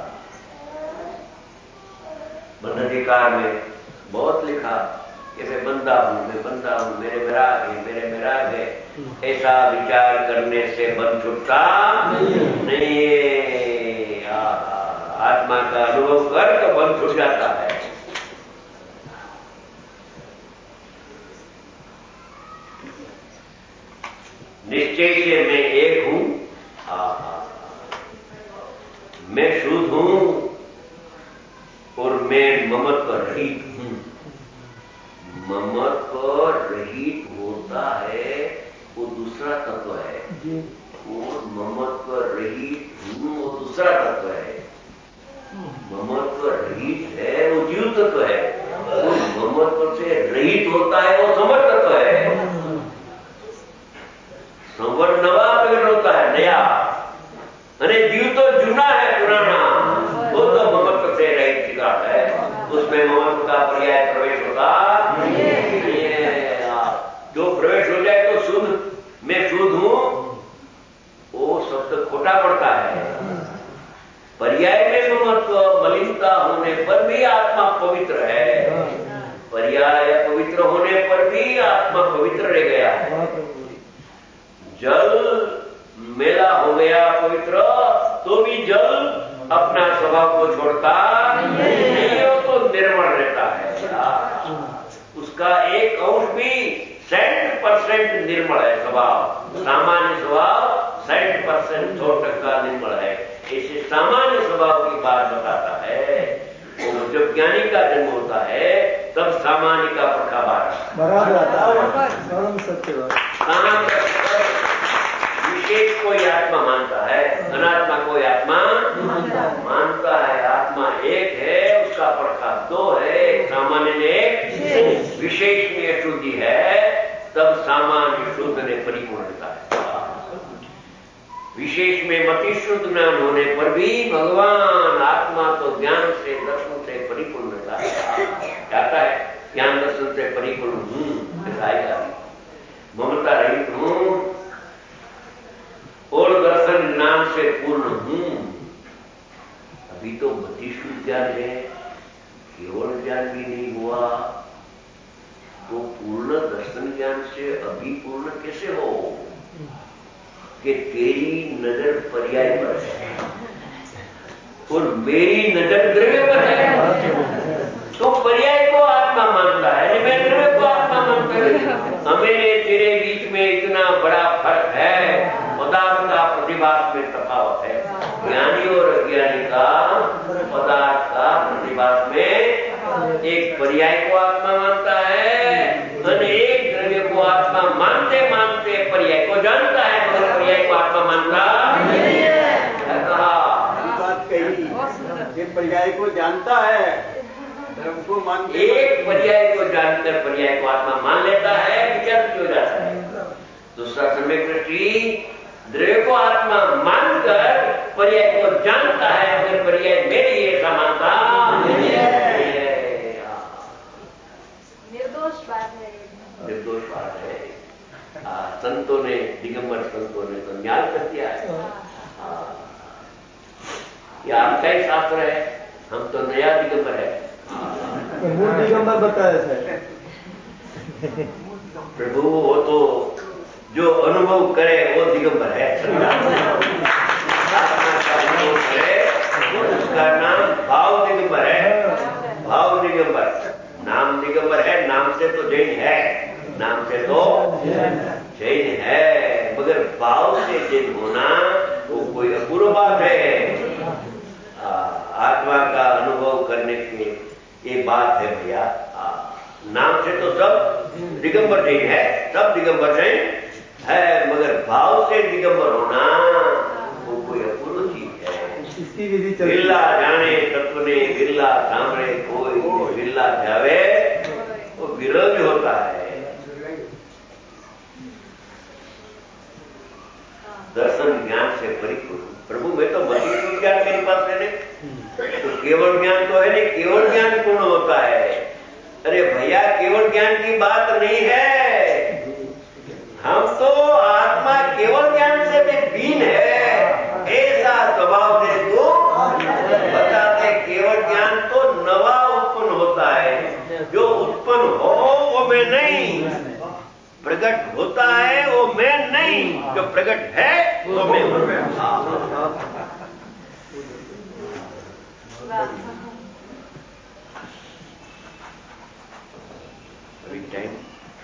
बंधाधिकार में बहुत लिखा कि मैं बंदा हूं, मैं बंदा हूं, मेरे में राग है, मेरे में राग है। ऐसा विचार करने से बंध छूटता नहीं है। आत्मा का अनुभव कर तो बंध छूट जाता है। निश्चय से मैं एक हूं, मैं शुद्ध हूं और मैं ममत्व रहित हूं। ममत्व रहित होता है वो दूसरा तत्व है, और ममत्व रहित हूं वो दूसरा तत्व है। ममत्व रहित है वो जीव तत्व है, और ममत्व से रहित होता है वो समर्थ तत्व है। संवर नवा प्रकट होता है, नया, अरे जीव तो जूना है, पुराना, वो तो ममत्व से रहित चिकार है। उसमें ममत्व का पर्याय प्रवेश होता नहीं है। जो प्रवेश हो जाए तो शुद्ध, मैं शुद्ध हूं, वो शब्द खोटा पड़ता है। पर्याय में ममत्व मलिनता होने पर भी आत्मा पवित्र है, पर्याय पवित्र होने पर भी आत्मा पवित्र रह गया है। जल मेला हो गया पवित्र, तो भी जल अपना स्वभाव को छोड़ता नहीं हो, तो निर्मल रहता है। उसका एक अंश भी 100% निर्मल है स्वभाव। सामान्य स्वभाव 100% 100% निर्मल है। इसे सामान्य स्वभाव की बात बताता है। और जब ज्ञानी का जन्म होता है तब सामान्य का पक्का बराबर सत्य विशेष कोई आत्मा मानता है, अनात्मा कोई आत्मा मानता है। आत्मा एक है, उसका पड़खा दो है, सामान्य ने एक, विशेष में अशुद्धि है, तब सामान्य शुद्ध ने परिपूर्णता है। विशेष में मति शुद्ध ज्ञान होने पर भी भगवान आत्मा तो ज्ञान से दर्शन से परिपूर्ण चाहता है। ज्ञान दर्शन से परिपूर्ण हूं दिखाएगा, ममता रहित हूं और दर्शन ज्ञान से पूर्ण हूं। अभी तो मति शुद्ध ज्ञान है, केवल ज्ञान भी नहीं हुआ, तो पूर्ण दर्शन ज्ञान से अभी पूर्ण कैसे हो कि तेरी नजर पर्याय पर है और मेरी नजर द्रव्य पर है। तो पर्याय को आत्मा मानता है, मैं द्रव्य को आत्मा मानता है। मेरे तेरे बीच में इतना बड़ा फर्क है, पदार्थ का प्रतिभास में तफावत है। ज्ञानी और अज्ञानी का पदार्थ का प्रतिभास में एक पर्याय को आत्मा मानता है और एक द्रव्य को आत्मा मानते मानते पर्याय को जानता है, मगर पर्याय को आत्मा मानता नहीं है। बात कही, ये पर्याय को जानता है, धर्म को मानते, एक पर्याय को जानकर पर्याय को आत्मा मान लेता है, विचार हो जाता है। दूसरा सम्यक दृष्टि द्रव्य को आत्मा मानकर पर्याय को जानता है, मगर पर्याय मेरी ऐसा मानता नहीं है। निर्दोष बात है, निर्दोष बात है। संतों ने, दिगंबर संतों ने तो न्याय कर दिया है। ये आपका ही शास्त्र है, हम तो नया दिगंबर है। मूल दिगंबर बताया है प्रभु, वो तो जो अनुभव करे वो दिगंबर है। आत्मा का अनुभव करे उसका नाम भाव दिगंबर है। भाव दिगंबर, नाम दिगंबर है, नाम से तो जैन है, नाम से तो जैन है, मगर भाव से जैन होना वो कोई अपूर्व बात है। आत्मा का अनुभव करने की ये बात है भैया। नाम से तो सब दिगंबर जैन है, सब दिगंबर जैन है, मगर भाव से दिगंबर होना वो कोई अपूर्व चीज है। इसकी विधि चल गिल्ला जाने तत्व ने गिल्ला सामने कोई गिल्ला जावे, वो विरल भी होता है। दर्शन ज्ञान से परिपूर्ण। प्रभु मैं तो मति शुद्ध ज्ञान मेरे पास है, तो केवल ज्ञान तो है नहीं, केवल ज्ञान पूर्ण होता है। अरे भैया, केवल ज्ञान की बात नहीं है, हम तो आत्मा केवल ज्ञान से भी भिन्न है, ऐसा स्वभाव से तो बताते। केवल ज्ञान तो नवा उत्पन्न होता है, जो उत्पन्न हो वो मैं नहीं, प्रकट होता है वो मैं नहीं, जो प्रकट है वो मैं हूं। अभी टाइम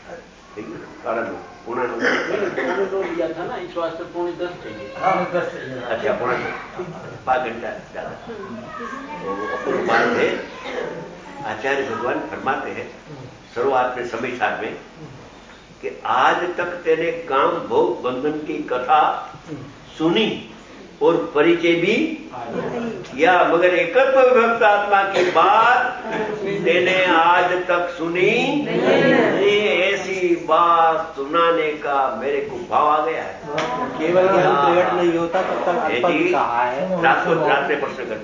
लिया था ना, इस वास्ते 9:45 चाहिए। अच्छा, 5 घंटा ज्यादा। तो अपूर्व बात है। आचार्य भगवान फरमाते हैं शुरुआत में समय सार में कि आज तक तेने काम भोग बंधन की कथा सुनी और परिचय भी किया, मगर एकत्व विभक्त आत्मा की बात तेने आज तक सुनी नहीं। ऐसी बात सुनाने का मेरे को भाव आ गया है। केवल ज्ञान प्रकट नहीं होता तब तक अल्पज्ञ कहा है। रात में प्रश्न करते,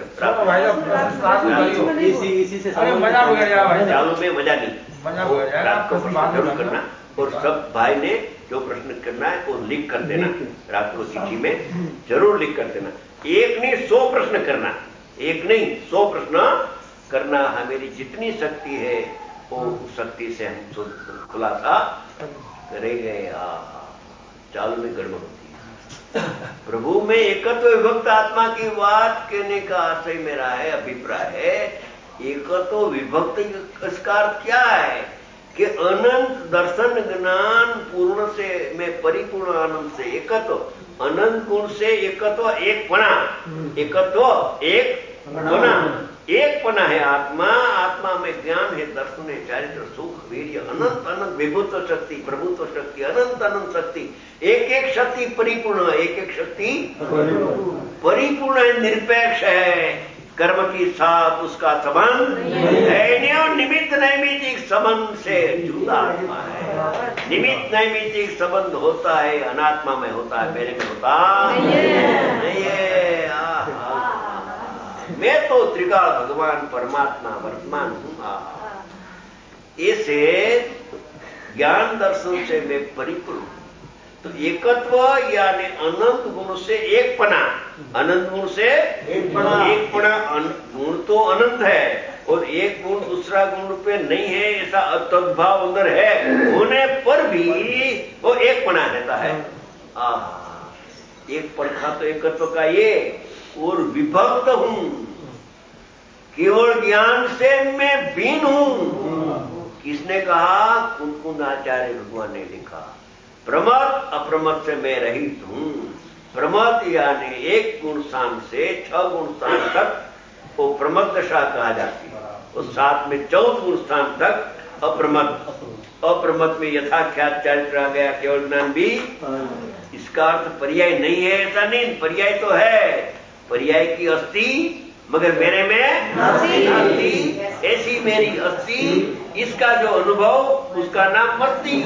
इसी से चालू में मजा नहीं, रात को प्रश्न जरूर करना, और सब भाई ने जो प्रश्न करना है वो लिख कर देना, रात को चिट्ठी में जरूर लिख कर देना। एक नहीं 100 प्रश्न करना, एक नहीं 100 प्रश्न करना। मेरी जितनी शक्ति है वो शक्ति से हम खुलासा करेंगे। चालू में गड़बड़ होती है। प्रभु में एकत्व विभक्त आत्मा की बात कहने का आशय मेरा है, अभिप्राय है। एकत्व विभक्त इसका अर्थ क्या है कि अनंत दर्शन ज्ञान पूर्ण से में परिपूर्ण आनंद से एकत्व, अनंत गुण से एकत्व, एक पना, एकत्व एक पना, एक पना है आत्मा। आत्मा में ज्ञान है, दर्शन है, चारित्र, सुख, वीर्य, अनंत अनंत विभुत्व शक्ति, प्रभुत्व शक्ति, अनंत अनंत शक्ति, एक एक शक्ति परिपूर्ण, एक एक शक्ति परिपूर्ण है, निरपेक्ष है। कर्म की साथ उसका संबंध है नहीं, और निमित्त नैमित्तिक संबंध से जुदा आत्मा है। निमित्त नैमित्तिक संबंध होता है, अनात्मा में होता है, मेरे में होता है। त्रिकाल भगवान परमात्मा वर्तमान हूं। ऐसे ज्ञान दर्शन से मैं परिपूर्ण हूं। तो एकत्व यानी अनंत गुण से एक पना, अनंत गुण से एक पना गुण तो अनंत है और एक गुण दूसरा गुण पे नहीं है, ऐसा तद्भाव अंदर है होने पर भी वो एक पना रहता है। एक पढ़ा तो एकत्व का ये, और विभक्त हूं, केवल ज्ञान से मैं भिन्न हूं। किसने कहा? कुंकुंद आचार्य भगवान ने लिखा, प्रमत अप्रमत से मैं रहित हूं। प्रमत यानी एक गुण स्थान से 6 गुण स्थान तक वो प्रमत दशा कहा जाती है, और साथ में 14 गुण स्थान तक अप्रमत। अप्रमत में यथाख्यात चारित्र आ गया, केवल ज्ञान भी। इसका अर्थ पर्याय नहीं है, ऐसा नहीं, पर्याय तो है। पर्याय की अस्थि मगर मेरे में नास्ति, ऐसी मेरी अस्थि, इसका जो अनुभव उसका नाम मस्ती।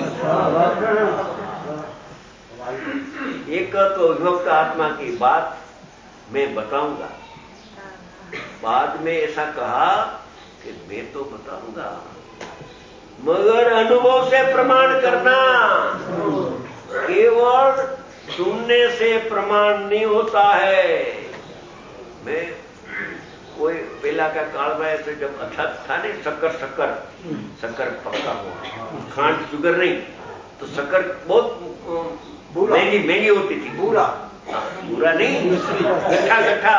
एक तो विभक्त आत्मा की बात मैं बताऊंगा, बाद में ऐसा कहा कि मैं तो बताऊंगा मगर अनुभव से प्रमाण करना। केवल सुनने से प्रमाण नहीं होता है। मैं कोई पहला का काल में ऐसे जब अच्छा था नहीं, शक्कर पक्का हुआ, खांड शुगर नहीं, तो शक्कर बहुत महंगी होती थी। पूरा नहीं, गट्ठा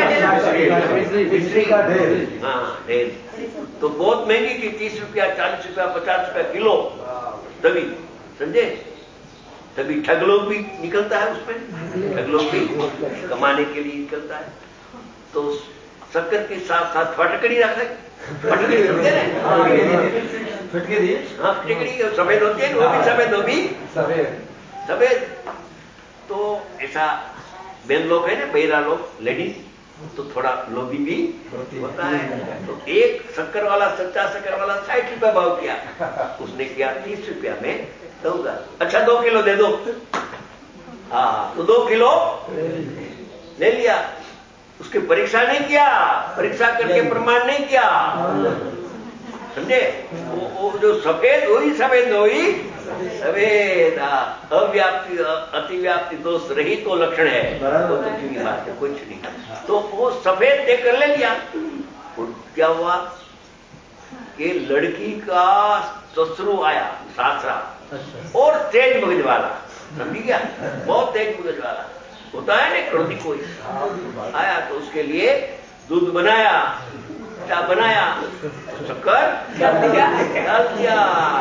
हाँ ढेर, तो बहुत महंगी थी, 30 रुपया 40 रुपया 50 रुपया किलो। तभी समझे, तभी ठग लोग भी निकलता है उसमें, ठग लोग भी कमाने के लिए निकलता है। तो शक्कर के साथ साथ फटकड़ी रखा, फटकड़ी समझे ना, फटकड़ी, हाँ फटकड़ी सफेद होती है, वो भी सफेद, वो भी सफेद। तो ऐसा बेन लोग है ना, बहरा लोग, लेडीज, तो थोड़ा लोभी भी होता है। तो एक शक्कर वाला, सच्चा शक्कर वाला 60 रुपया भाव किया, उसने किया 30 रुपया में दूंगा। अच्छा 2 किलो दे दो। हाँ, तो 2 किलो ले लिया। उसकी परीक्षा नहीं किया, परीक्षा करके प्रमाण नहीं किया, समझे। वो जो सफेद हुई, सफेद हुई, सफेद अव्याप्ति अतिव्याप्ति दोष रही तो लक्षण है, वो तो की बात है, कुछ नहीं। तो वो सफेद देकर ले लिया। क्या हुआ कि लड़की का ससुर आया, सासरा, और तेज मगज वाला, समझ गया, बहुत तेज मगज वाला होता है ना, क्रोधी कोई आया, तो उसके लिए दूध बनाया, क्या बनाया, शक्कर डाल दिया।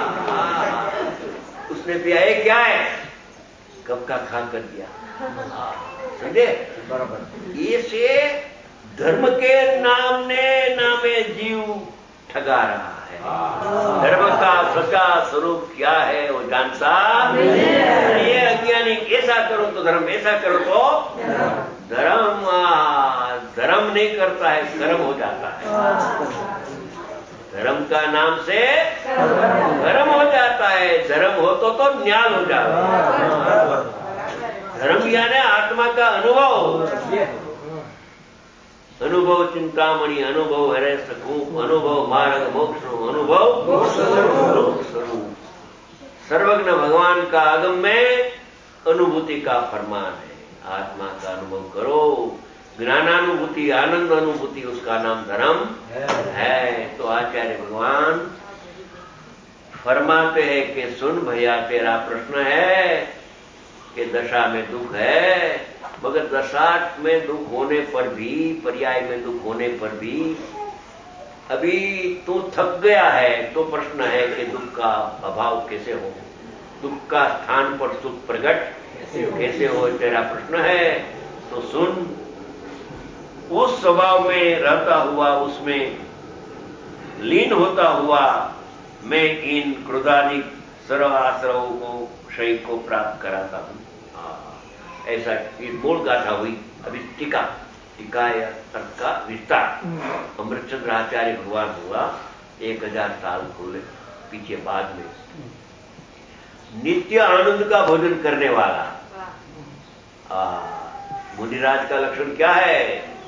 उसने पिया, ये क्या है, कब का खा कर दिया, समझे बराबर। ये से धर्म के नामे जीव ठगा रहा है। धर्म का सच्चा स्वरूप क्या है वो जानता नहीं। ये अज्ञानी ऐसा करो तो धर्म, ऐसा करो तो धर्म, धर्म नहीं करता है, कर्म हो जाता है। धर्म का नाम से धर्म हो जाता है, धर्म हो तो न्याल हो जाता है। धर्म यानी आत्मा का अनुभव, अनुभव चिंतामणि, अनुभव हरे सकूप, अनुभव मार्ग मोक्ष, अनुभव स्वरूप। सर्वज्ञ भगवान का आगम में अनुभूति का फरमान है। आत्मा का अनुभव करो, ज्ञानानुभूति, आनंद अनुभूति, उसका नाम धर्म है। तो आचार्य भगवान फरमाते हैं कि सुन भैया, तेरा प्रश्न है कि दशा में दुख है, मगर दशा में दुख होने पर भी, पर्याय में दुख होने पर भी अभी तू थक गया है, तो प्रश्न है कि दुख का अभाव कैसे हो, दुख का स्थान पर सुख प्रकट कैसे हो, तेरा प्रश्न है। तो सुन, उस स्वभाव में रहता हुआ, उसमें लीन होता हुआ मैं इन क्रोधादि सर्व आश्रवों को, क्षय को प्राप्त कराता हूं। ऐसा ये मूल गाथा हुई। अभी टीका या अर्थ का विस्तार। अमृतचंद्र आचार्य भगवान हुआ 1000 साल पूर्व पीछे, बाद में नित्य आनंद का भोजन करने वाला। मुनिराज का लक्षण क्या है?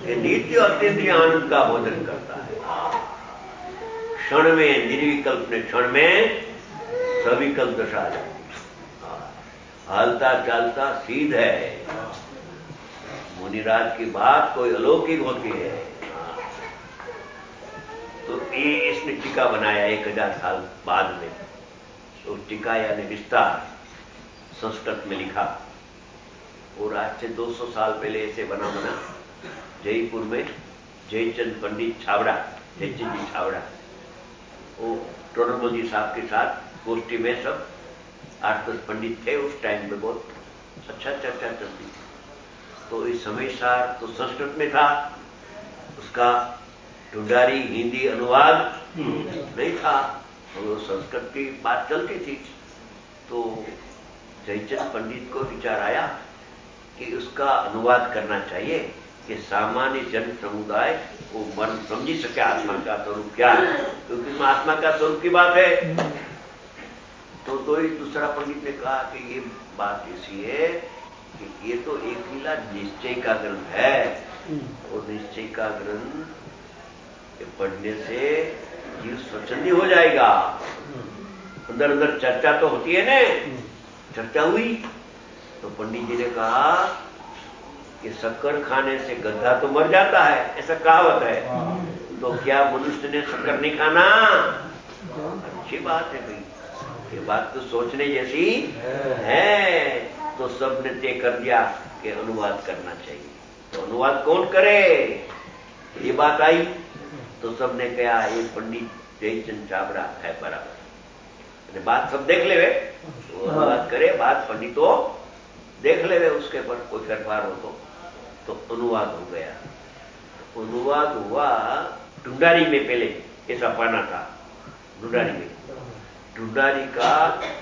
कि नित्य अत्यंत आनंद का भोजन करता है। क्षण में, निर्विकल्प ने क्षण में सविकल्प दशा आ जाती है। हालता चालता सीध है। मुनिराज की बात कोई अलौकिक होती है। तो ये इसने टीका बनाया 1000 साल बाद में। तो टीका यानी विस्तार संस्कृत में लिखा, और आज से 200 साल पहले ऐसे बना जयपुर में जयचंद पंडित छावड़ा, जयचंद जी छावड़ा, वो टोनरमल जी साहब के साथ गोष्ठी में सब 8-10 पंडित थे। उस टाइम पे बहुत अच्छा चर्चा चलती थी। तो इस समय सार तो संस्कृत में था, उसका ढूंढारी हिंदी अनुवाद नहीं था, तो संस्कृत की बात चलती थी। तो जयचंद पंडित को विचार आया कि उसका अनुवाद करना चाहिए कि सामान्य जन समुदाय वो मन समझी सके आत्मा का स्वरूप क्या है, क्योंकि इसमें आत्मा का स्वरूप की बात है। तो ही दूसरा पंडित ने कहा कि ये बात ऐसी है कि ये तो एक लीला निश्चय का ग्रंथ है, और निश्चय का ग्रंथ पढ़ने से जीव स्वच्छंदी हो जाएगा। अंदर अंदर चर्चा तो होती है ना, चर्चा हुई। तो पंडित जी ने कहा कि शक्कर खाने से गधा तो मर जाता है, ऐसा कहावत है, तो क्या मनुष्य ने शक्कर नहीं खाना? अच्छी बात है भाई, ये बात तो सोचने जैसी है। तो सबने तय कर दिया कि अनुवाद करना चाहिए। तो अनुवाद कौन करे, ये बात आई। तो सबने कहा ये पंडित जयचंद छाबड़ा है बराबर, बात सब देख ले, वो अनुवाद करे, बात पंडित तो देख ले, उसके पर कोई फेरफार हो तो अनुवाद हो गया। तो अनुवाद हुआ ढूंढारी में, पहले ऐसा पाना था ढूंढारी में। ढूंढारी का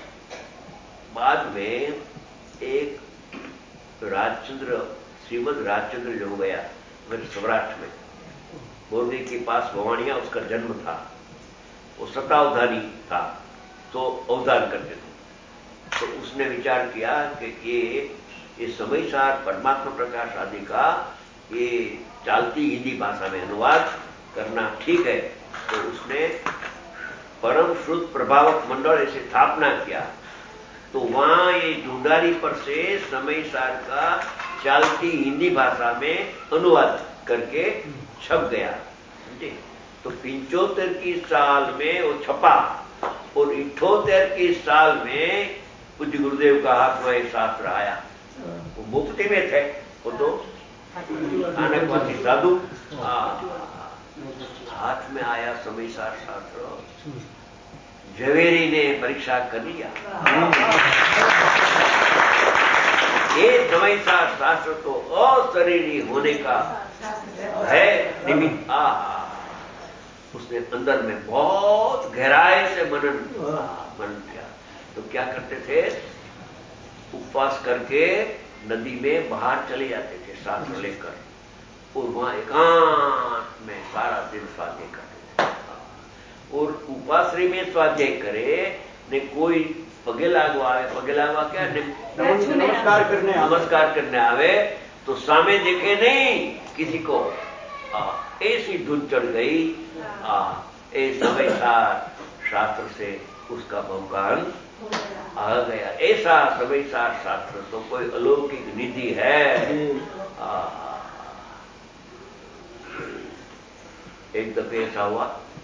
बाद में एक राजचंद्र, श्रीमद राजचंद्र जो हो गया मेरे सौराष्ट्र में, बोर्डी के पास भवानिया, उसका जन्म था। वो शतावधानी था, तो अवधान करते थे। तो उसने विचार किया कि ये समय सार परमात्मा प्रकाश आदि का ये चालती हिंदी भाषा में अनुवाद करना ठीक है। तो उसने परम शुद्ध प्रभावक मंडल ऐसे स्थापना किया। तो वहां ये ढूंढारी पर से समय सार का चालती हिंदी भाषा में अनुवाद करके छप गया, समझे। तो 75 की साल में वो छपा, और 78 की साल में पूज्य गुरुदेव का हाथ में शास्त्र आया। वो मुक्ति में थे, वो तो आनकवासी साधु, हाथ में आया समय सार शास्त्र। झवेरी ने परीक्षा कर लिया, ये समय सार शास्त्र तो अशरीरी होने का है निमित्त। उसने अंदर में बहुत गहराई से मनन किया। तो क्या करते थे, उपवास करके नदी में बाहर चले जाते थे शास्त्र लेकर, और वहां एकांत में सारा दिन स्वाध्याय करते थे। और उपाश्रय में स्वाध्याय करे ने कोई पगे लागवा क्या नमस्कार करने आवे, तो सामने देखे नहीं किसी को, ऐसी धुन चढ़ गई। समय सार शास्त्र से उसका भवकान आ गया। ऐसा समय सार शास्त्र तो कोई अलौकिक निधि है। एक दफे ऐसा हुआ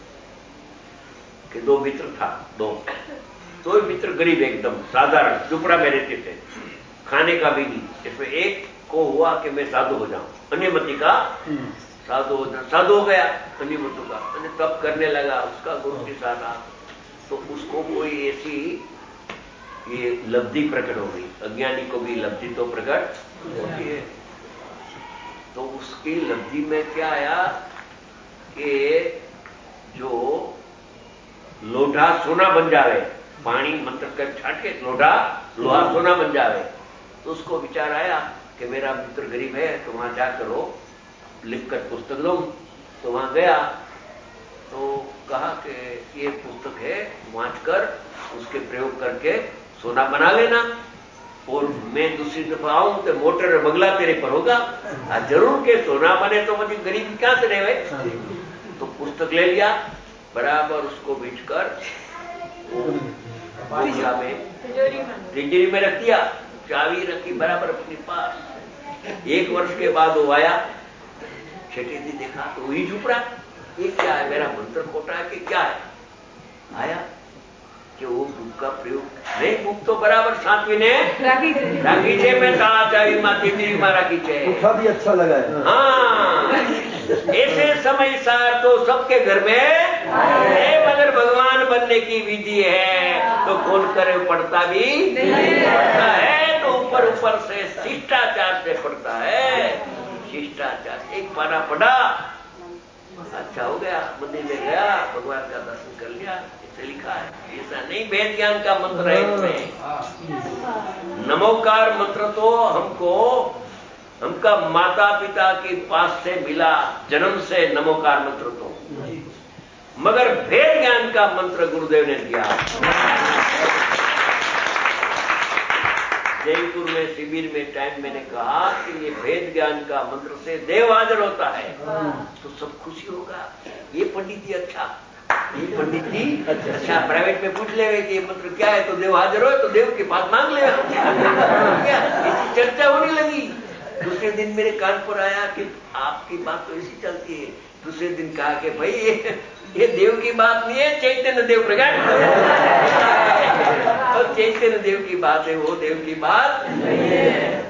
कि 2 मित्र था, 2 मित्र गरीब, एकदम साधारण झुपड़ा में रहते थे, खाने का भी नहीं। इसमें एक को हुआ कि मैं साधु हो जाऊं, अन्यमति का साधु हो गया, अन्यमतु का तप करने लगा, उसका गुरु के साथ। तो उसको कोई ऐसी ये लब्धि प्रकट हो गई। अज्ञानी को भी लब्धि तो प्रकट होती है। तो उसकी लब्धि में क्या आया कि जो लोढ़ा सोना बन जावे, पानी मंत्र कर छाट के लोढ़ा लोहा सोना बन जावे। तो उसको विचार आया कि मेरा मित्र गरीब है, तो वहां जाकर वो लिखकर पुस्तक लो। तो वहां गया, तो कहा कि ये पुस्तक है, वांच कर उसके प्रयोग करके सोना बना लेना, और मैं दूसरी दफा आऊं तो मोटर बंगला तेरे पर होगा। जरूर के सोना बने तो मुझे गरीब क्या से रहे। तो पुस्तक ले लिया, बराबर उसको बेचकर बोखला में तिजोरी में रख दिया, चाबी रखी बराबर अपने पास। 1 वर्ष के बाद वो आया, छठी जी देखा तो वही चुप रहा, ये क्या है, मेरा मंत्र खोटा है कि क्या है। आया कि वो बुक का प्रयोग नहीं, बुक तो बराबर साथी ने राखी छे, मैं ताला चावी माती मेरी राखी छे, भी अच्छा लगा है। हाँ, ऐसे समय सार तो सबके घर में है, मगर भगवान बनने की विधि है तो कौन करे, पढ़ता भी पढ़ता है तो ऊपर ऊपर से शिष्टाचार से पढ़ता है। शिष्टाचार, एक पारा पढ़ा, अच्छा हो गया, मंदिर में गया, भगवान का दर्शन कर लिया, इसे लिखा है। ऐसा नहीं, वेद ज्ञान का मंत्र है इसमें। नमोकार मंत्र तो हमका माता पिता के पास से मिला, जन्म से नमोकार मंत्र तो, मगर वेद ज्ञान का मंत्र गुरुदेव ने दिया। जयपुर में शिविर में टाइम मैंने कहा कि ये वेद ज्ञान का मंत्र से देव हाजिर होता है तो सब खुशी होगा। ये पंडित जी अच्छा, ये पंडित जी अच्छा, प्राइवेट में पूछ ले कि ये मंत्र क्या है, तो देव हाजिर हो तो देव के पास मांग ले। क्या ऐसी चर्चा होने लगी। दूसरे दिन मेरे कान पर आया कि आपकी बात तो ऐसी चलती है। दूसरे दिन कहा कि भाई ये देव की बात नहीं है, चैतन्य देव प्रकट, और चैतन्य देव की बात है, वो देव की बात नहीं है।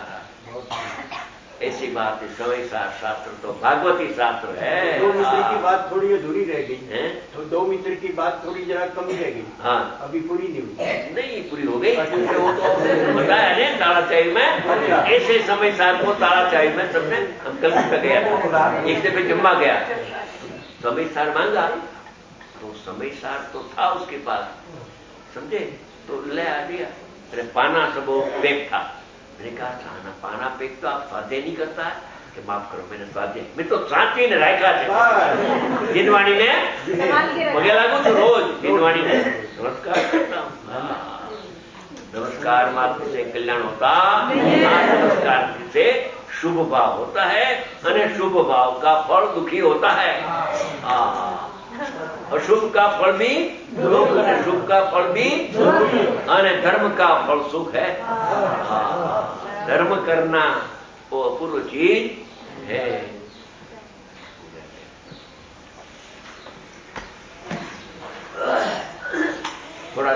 ऐसी बात है। समय शास्त्र तो भागवती शास्त्र है। 2 मित्र की बात थोड़ी अधूरी रह गई है, तो 2 मित्र की बात थोड़ी जरा कम रह गई। हाँ, अभी पूरी नहीं हुई। नहीं पूरी हो गई, क्योंकि वो तो बताया नहीं ताला चाय में, ऐसे समय सार को ताला चाय में सबने अंकल का गया था, एक दफे जम्मा गया, समय सार मांगा तो समय सार तो था उसके पास, समझे, तो ले आ दिया। अरे पाना सब पैक था। मैंने कहा खाना पाना पैक तो आप स्वाध्याय नहीं करता है कि माफ करो, मैंने स्वाध्याय मैं तो साथी ने राखा है जिनवाणी ने मगे लागू तो रोज जिनवाणी ने नमस्कार करता हूँ। नमस्कार मात्र से कल्याण होता, नमस्कार से शुभ भाव होता है, और शुभ भाव का फल दुखी होता है। अशुभ का फल भी दुख, शुभ का फल भी और धर्म का फल सुख है। धर्म करना वो अपूर्व चीज है।